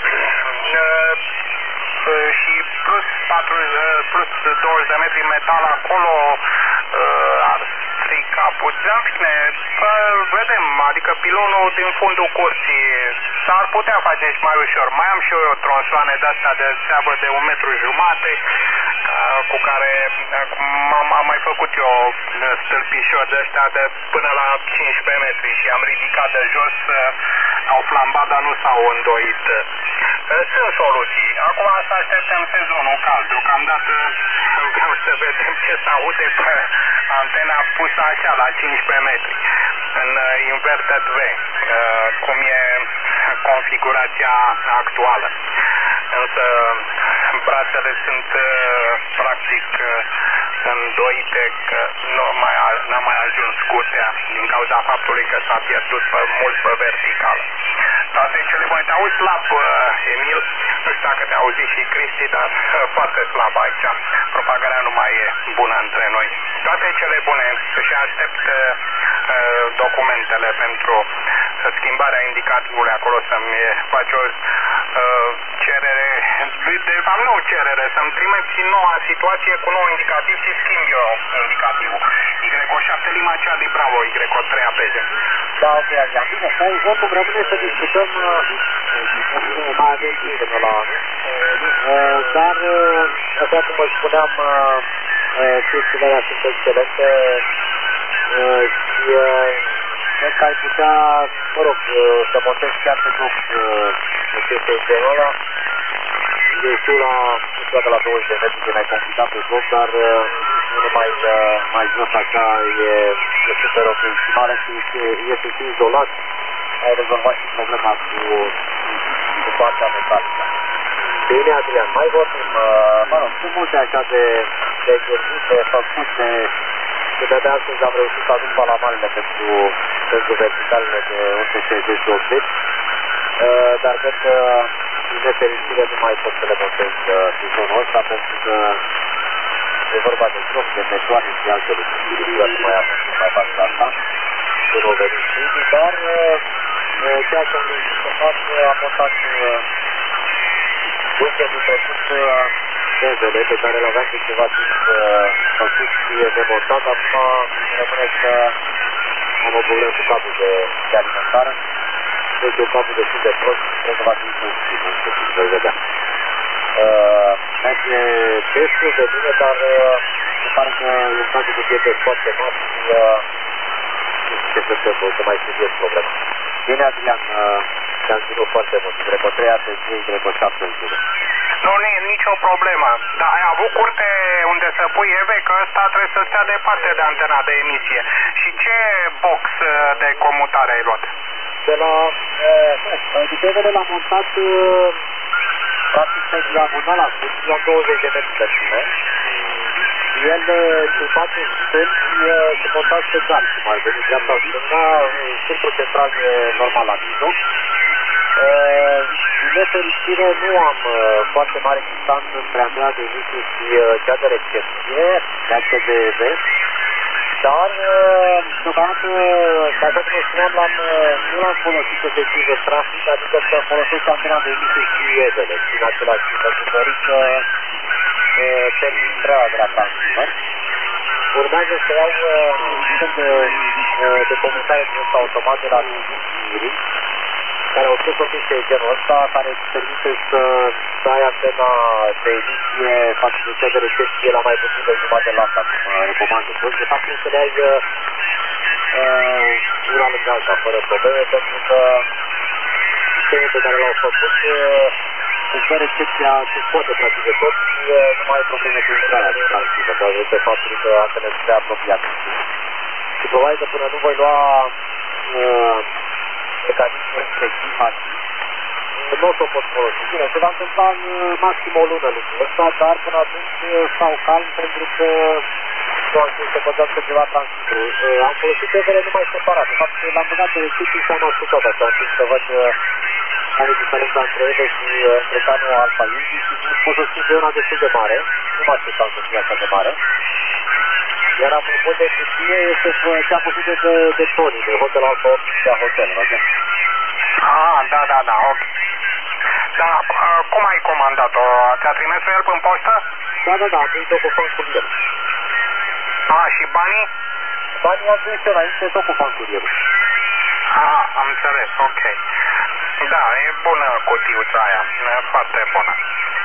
și plus 20 de metri metal acolo ar strica puțin. Vedem, adică pilonul din fundul curții s-ar putea face și mai ușor. Mai am și eu tronsoane de-astea de țeavă de 1,5 metri cu care am mai făcut eu stâlpișori de ăștia de până la 15 metri și am ridicat de jos, au flambat, dar nu s-au îndoit. Sunt soluții. Acum să așteptăm sezonul cald. Deocamdată vreau să vedem ce s-aude pe antena pusă așa la 15 metri în inverted V, cum e configurația actuală. Însă brațele sunt practic îndoite că n-a mai ajuns curtea din cauza faptului că s-a pierdut mult pe verticală. Toate cele bune, te auzi slab, Emil, nu știu dacă te auzi și Cristi, dar foarte slab aici. Propagarea nu mai e bună între noi. Toate cele bune și aștept documentele pentru schimbarea indicativului acolo, să-mi faci o cerere, de fapt nu o cerere, să-mi trimiți noua situație cu nou indicativ și schimb eu indicativul. Y7 Lima Charlie Bravo, Y3 APG. Da, ok, Adrian. Bine, stai, oricum rămâne să discutăm mai avem timp până la anul. Dar, așa cum vă spuneam, chestiile alea sunt excelente și cred că ai putea, mă rog, să montezi chiar pe top chestia în genul ăla. Eu știu la 20 de metri, e mai complicat pe top, dar nu mai jos așa e super ok. Și mare și este și izolat, ai rezolvat și problema cu partea metalică. Bine, Adrian, mai vorbim, mă rog, sunt multe așa de exerciții făcute, și de astăzi am reușit să aduc balamalele pentru verticalele de 160-80, dar cred că din nefericire nu mai pot să le montez sezonul ăsta, pentru că e vorba de drum, de metoane și alte lucruri, nu mai am să mai fac asta, nu o veni și, dar ceea ce am reușit să fac, am montat weekendul trecut devele pe care le aveam de ceva timp făcut și demontat. Acum rămâne să am o problemă cu cablul de alimentară, deci un cablu destul de prost, cred că va fi posibil, nu știu cum voi vedea. Merge destul de bine, dar se pare că e un cablu cu pietre foarte mari și nu știu ce să mai studiez problema. Bine, Adrian, te-am ținut foarte mult, Greco 3 APG, Greco 7 0. Nu e nicio problemă, dar ai avut curte unde să pui EVE, că ăsta trebuie să stea departe de antena de emisie. Și ce box de comutare ai luat? De la EVE l-am montat practic pe diagonala sus, la 20 de metri de cime. El țintat în stâlpi și montat pe gal, cum ar veni dreapta-stânga, stâlpul central e normal la mijloc. Din nefericire nu am foarte mare distanță între antena de emisie și cea de recepție, aceea de EV, dar deocamdată, dacă cum spuneam, nu l-am folosit efectiv în trafic, adică să folosesc antena de emisie și EV-le și în același timp, pentru că riscă termin prea de la transfer. Urmează să iau un sistem de comutare din ăsta automat de la Miri, care au spus o chestie de genul ăsta, care îți permite să ai antena de emisie față de cea de recepție la mai puțin de jumătate de lambda, cum recomandă toți. De fapt, să le ai una lângă alta, fără probleme, pentru că sistemul pe care l-au făcut îți dă recepția ce poate practic de tot și nu mai ai probleme cu intrarea din transmită, datorită faptului că antena sunt prea apropiate. Și probabil că până nu voi lua mecanismul respectiv aici, nu o să o pot folosi. Bine, se va întâmpla în maxim o lună lucrul ăsta, dar până atunci stau calm pentru că nu am știut să păzească ceva transmisul. Am folosit TV-le numai separat. De fapt, l-am băgat pe restricții și am ascultat așa, un pic să văd care e diferența între ele și între canul Alpha Indy și pot să spun că e una destul de mare. Nu mă așteptam să fie așa de mare. Iar apropo de cutie, este cea făcută de Tony, de Hotel Alpha Optica Hotel, văd? Da, ok. Da, cum ai comandat-o? Ți-a trimis el în poștă? Da, am primit-o cu fan curierul. Și banii? Banii am primit înainte tot cu fan curierul. Am înțeles, ok. Da, e bună cutiuța aia, foarte bună.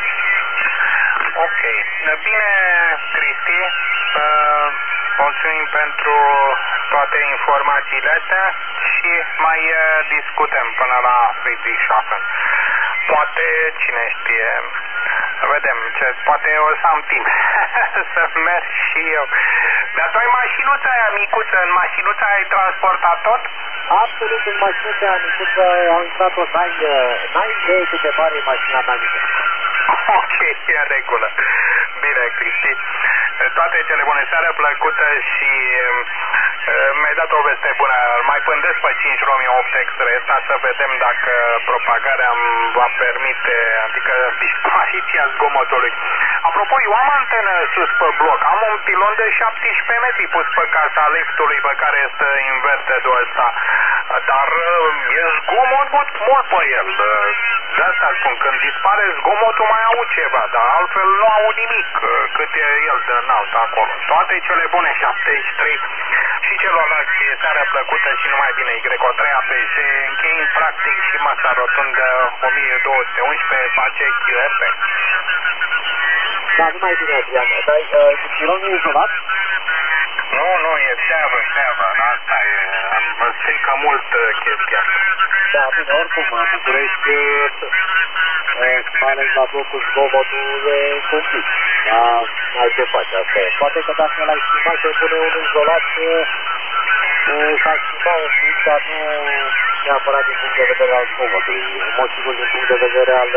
Ok, bine, Cristi, mulțumim pentru toate informațiile astea și mai discutăm până la Friedrichshafen. Poate, cine știe, vedem, poate o să am timp să merg și eu. Dar tu ai mașinuța aia micuță, în mașinuța aia ai transportat tot? Absolut, în mașinuța aia micuță am intrat-o, n-ai idee cât de mare e mașina mea mică. Ok, e în regulă. Bine, Cristi. Toate cele bune, seară plăcută și mi-ai dat o veste bună. Mai pândesc pe 5 Romeo 8 Extra ăsta să vedem dacă propagarea îmi va permite, adică dispariția zgomotului. Apropo, eu am antenă sus pe bloc. Am un pilon de 17 metri pus pe casa liftului pe care este invertedul ăsta. Dar e zgomot mult pe el. De asta spun, când dispare zgomotul mai au ceva, dar altfel nu au nimic cât e el de înalt acolo. Toate cele bune, 73 și celorlalți, seară plăcută și numai bine, Y3 APG, încheind practic și masa rotundă 1211 face QRP. Da, numai bine, Adrian, dar pilonul e izolat? Nu, e seavă, asta e, mă strică mult chestia. Da, bine, oricum, București, mai ales la blocul zgomotul e complet. Da, mai ce face, asta e. Poate că dacă l-ai schimbat, se pune un izolat, s-a schimbat un pic, dar nu neapărat din punct de vedere al zgomotului. În mod sigur din punct de vedere al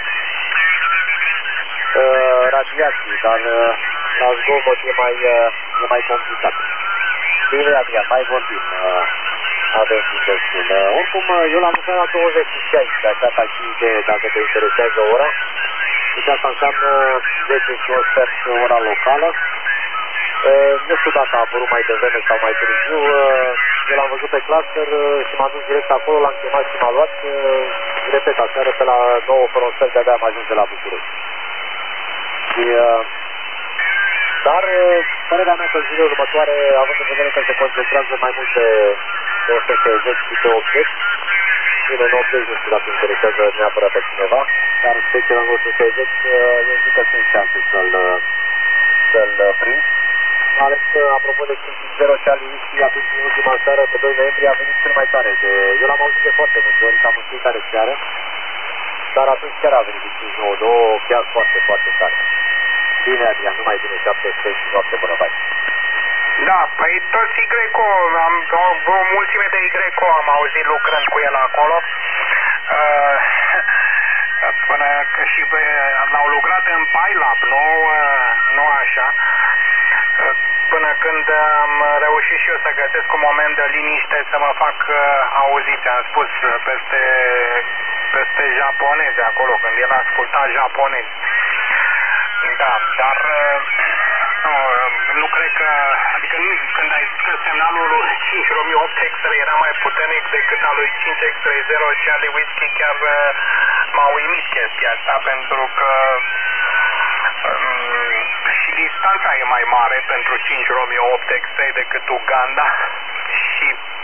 radiației, dar la zgomot e mai complicat. Bine, Adrian, mai vorbim. Avem destul. Oricum, eu l-am lucrat la 26, așa ca și idee, dacă te interesează ora. Deci asta înseamnă 10 și o sfert ora locală. Nu știu dacă a apărut mai devreme sau mai târziu. Eu l-am văzut pe cluster și m-am dus direct acolo, l-am chemat și m-a luat. Repet, aseară pe la 9 fără un sfert de-abia am ajuns de la București. Și, dar, părerea mea că zilele următoare, având în vedere că se concentrează mai mult pe 160 și pe 80, bine, în 80 nu știu dacă interesează neapărat pe cineva, dar special în 160, eu zic că sunt șanse să-l prind. Mai ales că, apropo de 5-0 Charlie Whiskey, atunci în ultima seară, pe 2 noiembrie, a venit cel mai tare. Eu l-am auzit de foarte multe ori, cam în fiecare seară, dar atunci chiar a venit 5-9-2, chiar foarte, foarte tare. Bine, Adrian, numai bine, 73 și noapte bună, bai. Da, păi toți Y-o, o mulțime de Y-o am auzit lucrând cu el acolo. Până că și l-au lucrat în PyLab, nu așa. Până când am reușit și eu să găsesc un moment de liniște să mă fac auzit. Am spus peste japonezi acolo, când el asculta japonezi. Da, dar nu cred că, adică când ai zis că semnalul lui 5 Romeo 8 Extra era mai puternic decât al lui 5 Extra 0 Charlie Whiskey, chiar m-a uimit chestia asta, pentru că și distanța e mai mare pentru 5 Romeo 8 Extra decât Uganda și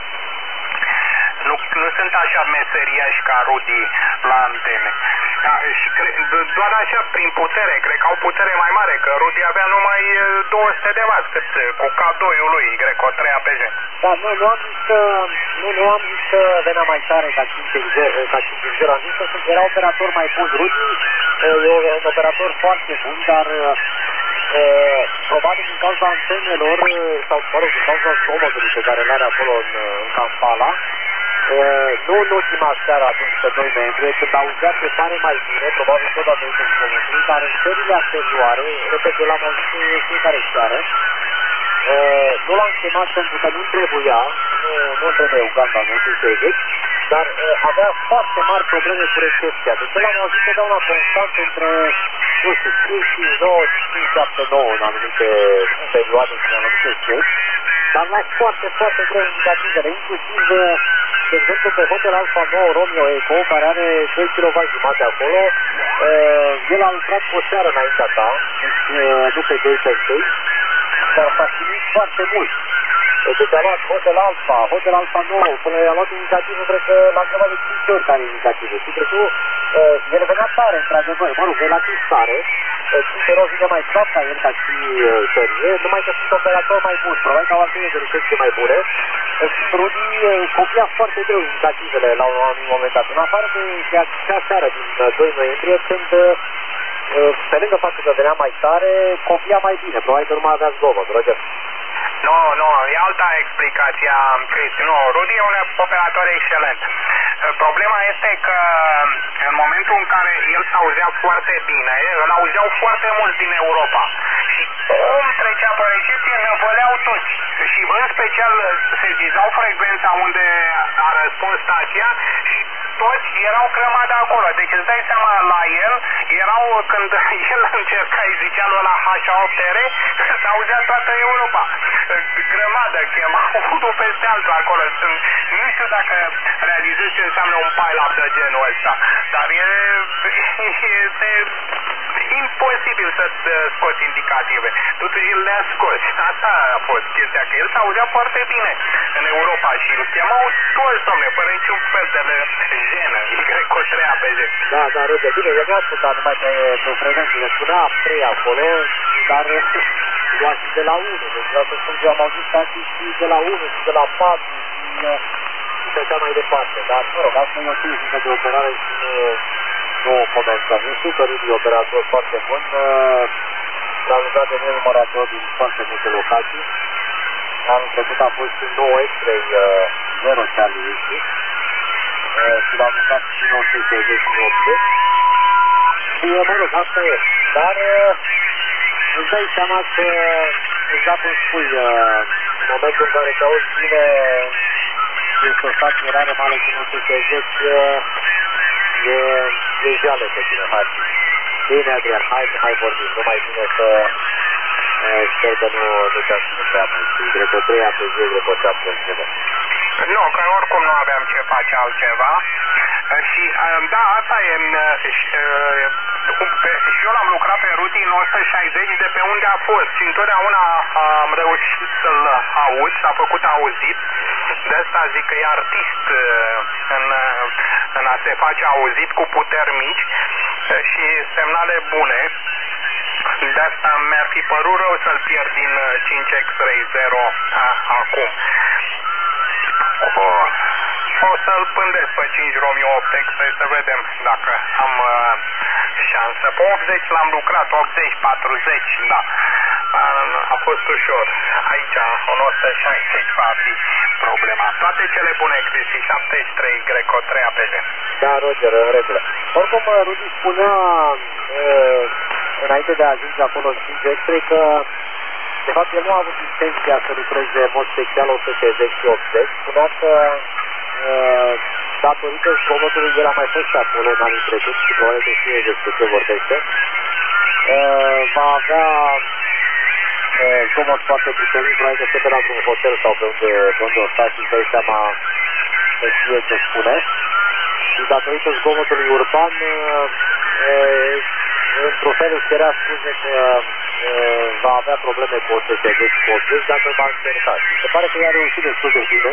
nu sunt așa meseriași ca Rudy la antene. Da, și doar așa, prin putere, cred că au putere mai mare, că Rudy avea numai 200 de W, cu K2-ul lui, Y3 APG. Da, nu am zis că venea mai tare ca 5-0, am zis că era operator mai bun. Rudy e un operator foarte bun, dar probabil din cauza antenelor, sau mă rog, din cauza zgomotului pe care l-are acolo în Kampala, nu în ultima seară atunci pe 2 noiembrie, când auzea pe tare mai bine, probabil tot datorită zgomotului, dar în serile anterioare, repet, eu l-am auzit în fiecare seară, Nu l-am chemat pentru că nu trebuia, nu trebuie Uganda, nu știu ce zic, dar avea foarte mari probleme cu recepția. Deci l-am auzit că dau la constant între, nu știu, 5-9, 5-7-9 în anumite perioade și în anumite stări, dar la foarte, foarte greu indicativele, inclusiv, de exemplu, pe Hotel Alfa 9 Romeo Eco, care are 2 kW jumate acolo, el a lucrat cu o seară înaintea ta, deci nu pe 2 pe 2, dar s-a chinuit foarte mult. Deci a luat Hotel Alfa 9, până i-a luat indicativul, cred că l-a întrebat de 5 ori care e indicativul. Și deci el venea tare, într-adevăr, mă rog, relativ tare, Cinterov vine mai slab ca el, ca și Șerie, numai că sunt operatori mai buni, probabil că au antene de recepție mai bune. Rudy copia foarte greu indicativele la un anumit moment dat, în afară de acea seară din 2 noiembrie, când pe lângă faptul că venea mai tare, copia mai bine, probabil că nu mai avea zgomot, Roger. Nu, e alta explicație, Cristi. Nu, Rudy e un operator excelent. Problema este că în momentul în care el s-auzea foarte bine, îl auzeau foarte mulți din Europa. Și cum trecea pe recepție, năvăleau toți. Și în special sezizau frecvența unde a răspuns stația și toți erau crămați de acolo. Deci îți dai seama, la el erau, când el încerca, îi zicea lui la H8R, s-auzea toată Europa. Grămadă, chema unul peste altul acolo. Nu știu dacă realizezi ce înseamnă un pile-up de genul ăsta, dar este imposibil să scoți indicative. Totuși el le-a scos. Asta a fost chestia, că el s-auzea foarte bine în Europa și îl chemau toți, domne, fără niciun fel de jenă. Y-O 3APG. Da, Roger, bine, el nu a ascultat numai pe frecvență, le spunea 3 acolo, dar lua și de la 1, deci vreau să spun că eu am auzit stații și de la 1 și de la 4 și așa mai departe, dar, mă rog, asta e o tehnică de operare și nu o comentăm. Eu știu că Rudy e operator foarte bun, l-a lucrat de nenumărate ori din foarte multe locații. Anul trecut a fost în 9 X-Ray 0 Charlie Whiskey și l-a lucrat și în 960 și 80. Și, mă rog, asta e. Dar îți dai seama că, exact cum spui, în momentul în care te auzi bine, este o stație rară, mai ales în 960, e jale pe tine, hai. Bine, Adrian, hai vorbim, numai bine să sper că nu te-am ținut prea mult. Greco 3APG, Greco 7 LCD. Nu, că oricum nu aveam ce face altceva. Și da, asta e. Și eu l-am lucrat pe Rudy în 160 de pe unde a fost și întotdeauna am reușit să-l aud, s-a făcut auzit. De asta zic că e artist în a se face auzit cu puteri mici și semnale bune. De asta mi-ar fi părut rău să-l pierd din 5X-Ray 0 acum. O să-l pândesc pe 5 Romeo 8 X-Ray să vedem dacă am șansă. Pe 80 l-am lucrat, 80-40, da. A fost ușor. Aici, în 160 va fi problema. Toate cele bune, Cristi, 73 Greco 3APG. Da, Roger, în regulă. Oricum, Rudy spunea înainte de a ajunge acolo în 5 X-Ray că de fapt el nu a avut intenția să lucreze în mod special 160 și 80. Spunea că datorită zgomotului el a mai fost și acolo în anii trecuți și probabil că știe despre ce vorbește. Va avea zgomot foarte puternic, probabil că se pe la un hotel sau pe unde o sta și îți dai seama că știe ce spune. Și datorită zgomotului urban, într-un fel își cerea scuze că va avea probleme cu 160 și cu 80 dacă va încerca. Se pare că i-a reușit destul de bine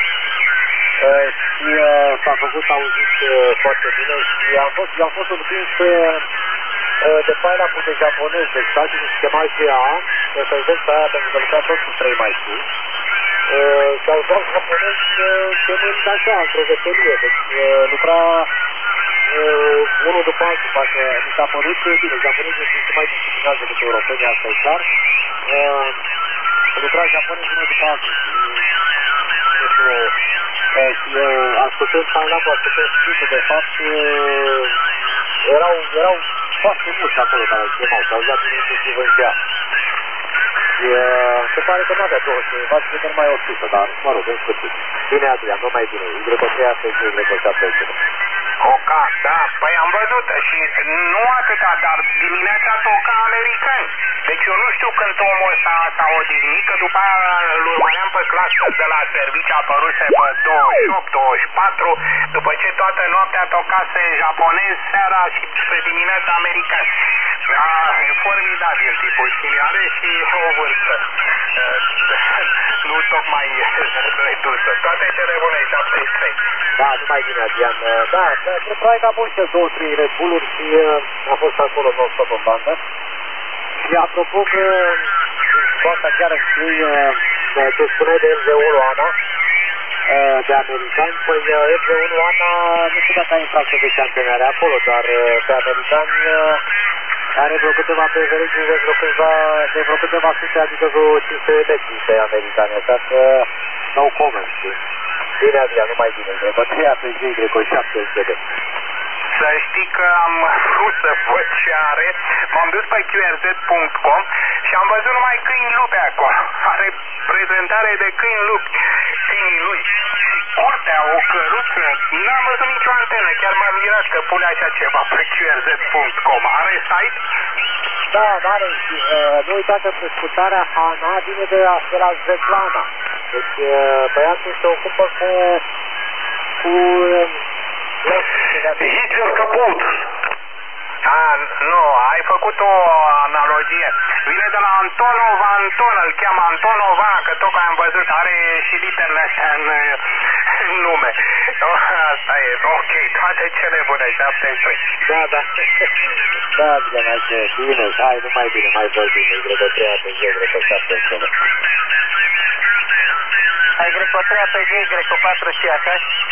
și s-a făcut auzit foarte bine și am fost surprins de pile-up-ul de japonez, deci stații se chema GA, reprezentă aia pentru că lucra tot cu 3 mai sus. Și au dat japonezi chemând așa, într-o veselie, deci lucra unul după altul, parcă mi s-a părut bine, japonezii sunt mai disciplinați decât europenii, asta e clar. Lucra japonezi unul după altul și ascultând pile-up-ul, ascultând scrisul, de fapt, erau foarte mulți acolo care chemau, s-au dat inclusiv în GA. Și se pare că nu avea 200, v-ați că numai 100, dar mă rog, în sfârșit. Bine, Adrian, nu mai bine. Y3 APG, Y7 APG. Toca, da, păi am văzut și nu atâta, dar dimineața toca americani. Deci eu nu știu când omul ăsta s-a odihnit, că după aia îl urmăream pe clasă de la serviciu, apăruse pe 28, 24, după ce toată noaptea tocase japonez, seara și pe dimineața americani. Da, e formidabil tipul și are și o vârstă. Nu tocmai redusă. Toate cele bune, 73. Da, nu mai bine, Adrian. Da, probabil că a fost el 2-3 Red Bull-uri și a fost acolo non-stop în bandă. Și apropo că asta chiar înscrii ce spuneai de MV1 Ana, de americani, păi MV1 Ana, nu știu dacă a intrat să de antenare acolo, dar pe americani are vreo câteva prevelici de vreo câteva sute, adică vreo 500 de metri pe americani, așa că no comment, știi? Bine, Adrian, nu mai bine, Greco 3 APG, Greco 7 SGD. Să știi că am vrut să văd ce are, m-am dus pe qrz.com și am văzut numai câini lupi acolo. Are prezentare de câini lupi, câinii lui. Și curtea, o căruță, n-am văzut nicio antenă, chiar m-am mirat că pune așa ceva pe qrz.com. Are site? Da, are și nu uitați că prescurtarea HANA vine de la Svetlana. Deci băiatul se ocupă cu Hitler Caput. Nu, ai făcut o analogie. Vine de la Antonov Anton, îl cheamă Antonova, că tocmai am văzut, are și literele astea în nume. Asta e, ok, toate cele bune, 73. Da, da. Da, Adrian, așa, bine, hai, nu mai bine, mai vorbim, Greco 3 APG, Greco 7 SGD. Ai Greco 3 APG, Greco 4 CH?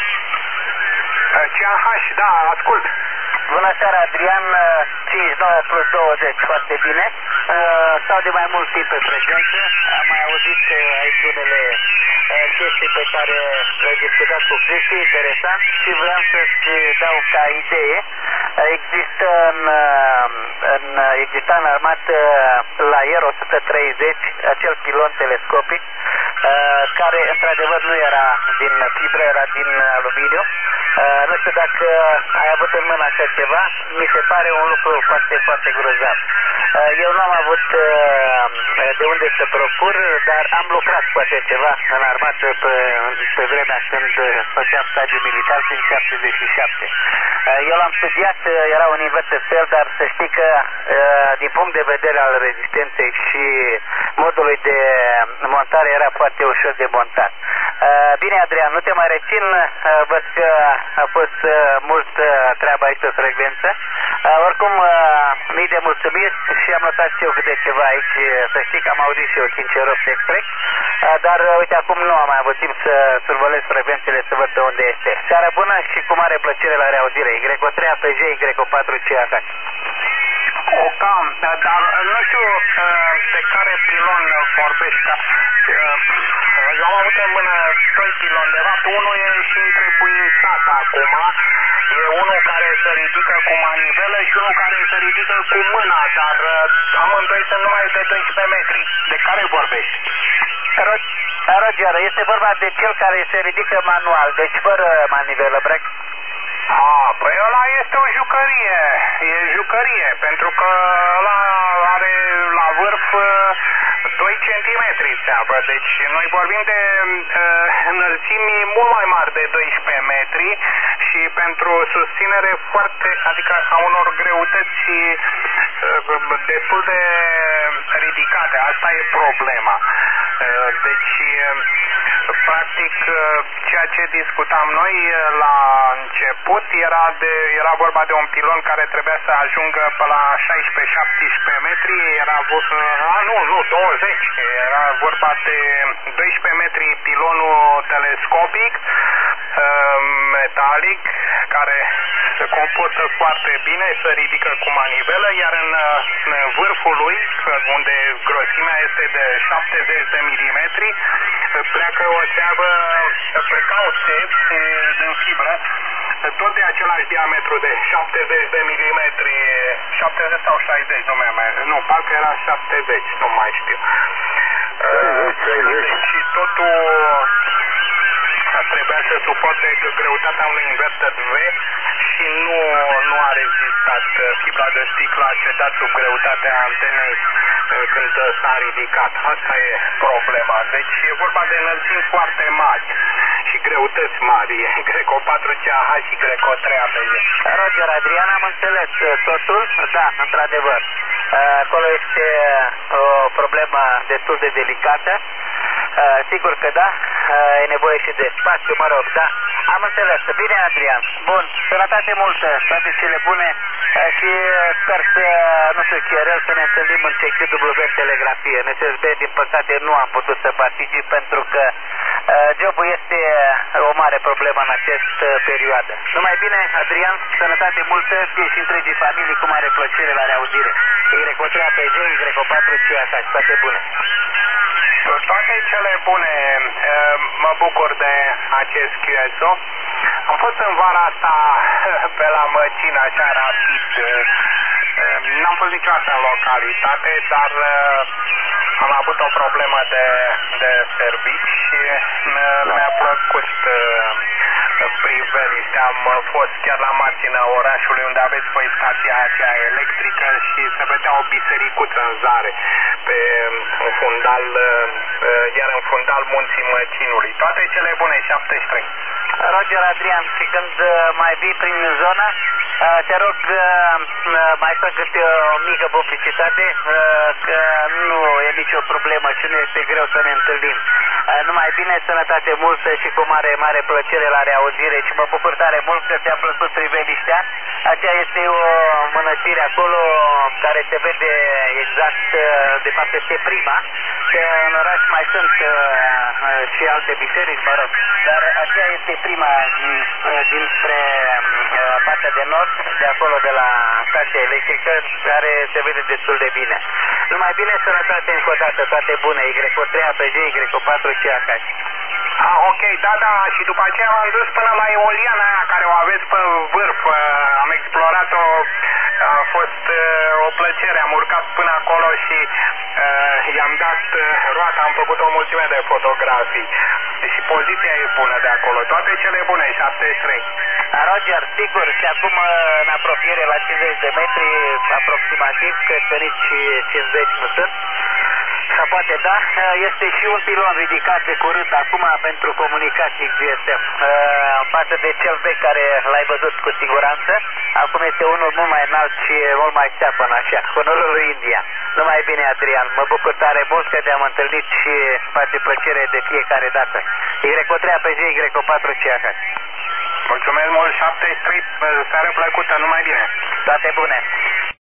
CH, da, ascult. Bună seara, Adrian, 59 plus 20, foarte bine. Stau de mai mult timp pe frecvență, am mai auzit aici unele chestii pe care le-ai discutat cu Cristi, interesant, și vreau să-ți dau ca idee. Exista în armată la Air 130 acel pilon telescopic, care într-adevăr nu era din fibră, era din aluminiu. Nu știu dacă ai avut în mână așa ceva, mi se pare un lucru foarte, foarte grozav. Eu nu am avut de unde să procur, dar am lucrat cu așa ceva în armată pe vremea când făceam stagiu militar prin 77. Eu l-am studiat, era un invertesel, dar să știi că din punct de vedere al rezistenței și modului de montare era foarte ușor de montat. Bine, Adrian, nu te mai rețin, văd că a fost mult treabă aici pe frecvență. Oricum, mii de mulțumiri și am notat și eu câte ceva aici, să știi că am auzit și eu 5 euro extrec, dar uite, acum nu am mai avut timp să survolesc frecvențele să văd pe unde este. Seară bună și cu mare plăcere la reauzire. Greco 3 APG, Greco 4 CH. Ocam, dar nu știu de care pilon vorbești, că eu am avut în mână 2 piloni, de fapt unul e și întrebuințat acum, e unul care se ridică cu manivelă și unul care se ridică cu mâna, dar amândoi sunt numai de 12 metri. De care vorbești? Roger, este vorba de cel care se ridică manual, deci fără manivelă, break. Păi ăla este o jucărie, e jucărie, pentru că ăla are la vârf 2 cm țeapă, deci noi vorbim de înălțimi mult mai mari de 12 metri și pentru susținere foarte, adică a unor greutăți destul de ridicate, asta e problema. Deci, practic, ceea ce discutam noi la început era vorba de un pilon care trebuia să ajungă pe la 16-17 metri, era nu, 20, era vorba de 12 metri pilonul telescopic, metalic, care se comportă foarte bine, se ridică cu manivelă, iar în vârful lui, unde grosimea este de 70 de milimetri, pleacă o țeavă precauție din fibră, tot de același diametru de 70 de milimetri, 70 sau 60, nu, parcă era 70, nu mai știu. Și totul trebuia să suporte greutatea unui inverter V și nu a rezistat. Fibra de sticlă a cedat sub greutatea antenei când s-a ridicat. Asta e problema. Deci e vorba de înălțimi foarte mari și greutăți mari. Greco 4CH și Greco 3APG. Roger, Adrian, am înțeles totul. Da, într-adevăr. Acolo este o problemă destul de delicată. Sigur că da, e nevoie și de spațiu, mă rog, da. Am înțeles. Bine, Adrian. Bun, sănătate multă, toate cele bune și sper să, nu știu, Chirel, să ne întâlnim în CQW în telegrafie. În SSB, din păcate, nu am putut să particip pentru că jobul este o mare problemă în această perioadă. Numai bine, Adrian, sănătate multă, ție și întregii familii, cu mare plăcere la reauzire. Greco 3APG, Greco 4CH, toate bune. Toate cele bune, mă bucur de acest QSO. Am fost în vara asta pe la Măcin, așa rapid. N-am fost niciodată în localitate, dar am avut o problemă de servici și mi-a plăcut priveliștea. Am fost chiar la marginea orașului unde aveți voi stația aceea electrică și se vedea o bisericuță în zare pe fundal, iar în fundal Munții Măcinului. Toate cele bune, 73. Roger, Adrian, și când mai vii prin zonă, te rog, mai fă câte o mică publicitate, că nu e nicio problemă și nu este greu să ne întâlnim. Numai bine, sănătate multă și cu mare, mare plăcere la reauzire și mă bucur tare mult că ți-a plăcut priveliștea. Aceea este o mănăstire acolo care se vede exact, de fapt este prima, că în oraș mai sunt și alte biserici, mă rog, dar aceea este prima dinspre partea de nord, de acolo de la stația electrică, care se vede destul de bine. Numai bine, sănătate încă o dată, toate bune, Greco 3APG, Greco 4CH. Ok, da, și după aceea m-am dus până la eoliana aia care o aveți pe vârf, am explorat-o, a fost o plăcere, am urcat până acolo și i-am dat roata, am făcut o mulțime de fotografii și poziția e bună de acolo, toate cele bune, 73. Roger, sigur, și acum în apropiere la 50 de metri aproximativ, cred că nici 50 nu sunt. Sau poate da, este și un pilon ridicat de curând acum pentru comunicații GSM. Față de cel vechi care l-ai văzut cu siguranță, acum este unul mult mai înalt și mult mai țeapăn așa, Honorul lui India. Numai bine, Adrian, mă bucur tare mult că te-am întâlnit și face plăcere de fiecare dată. Greco 3APG, Greco 4CH. Mulțumesc mult, 73, seară plăcută, numai bine. Toate bune.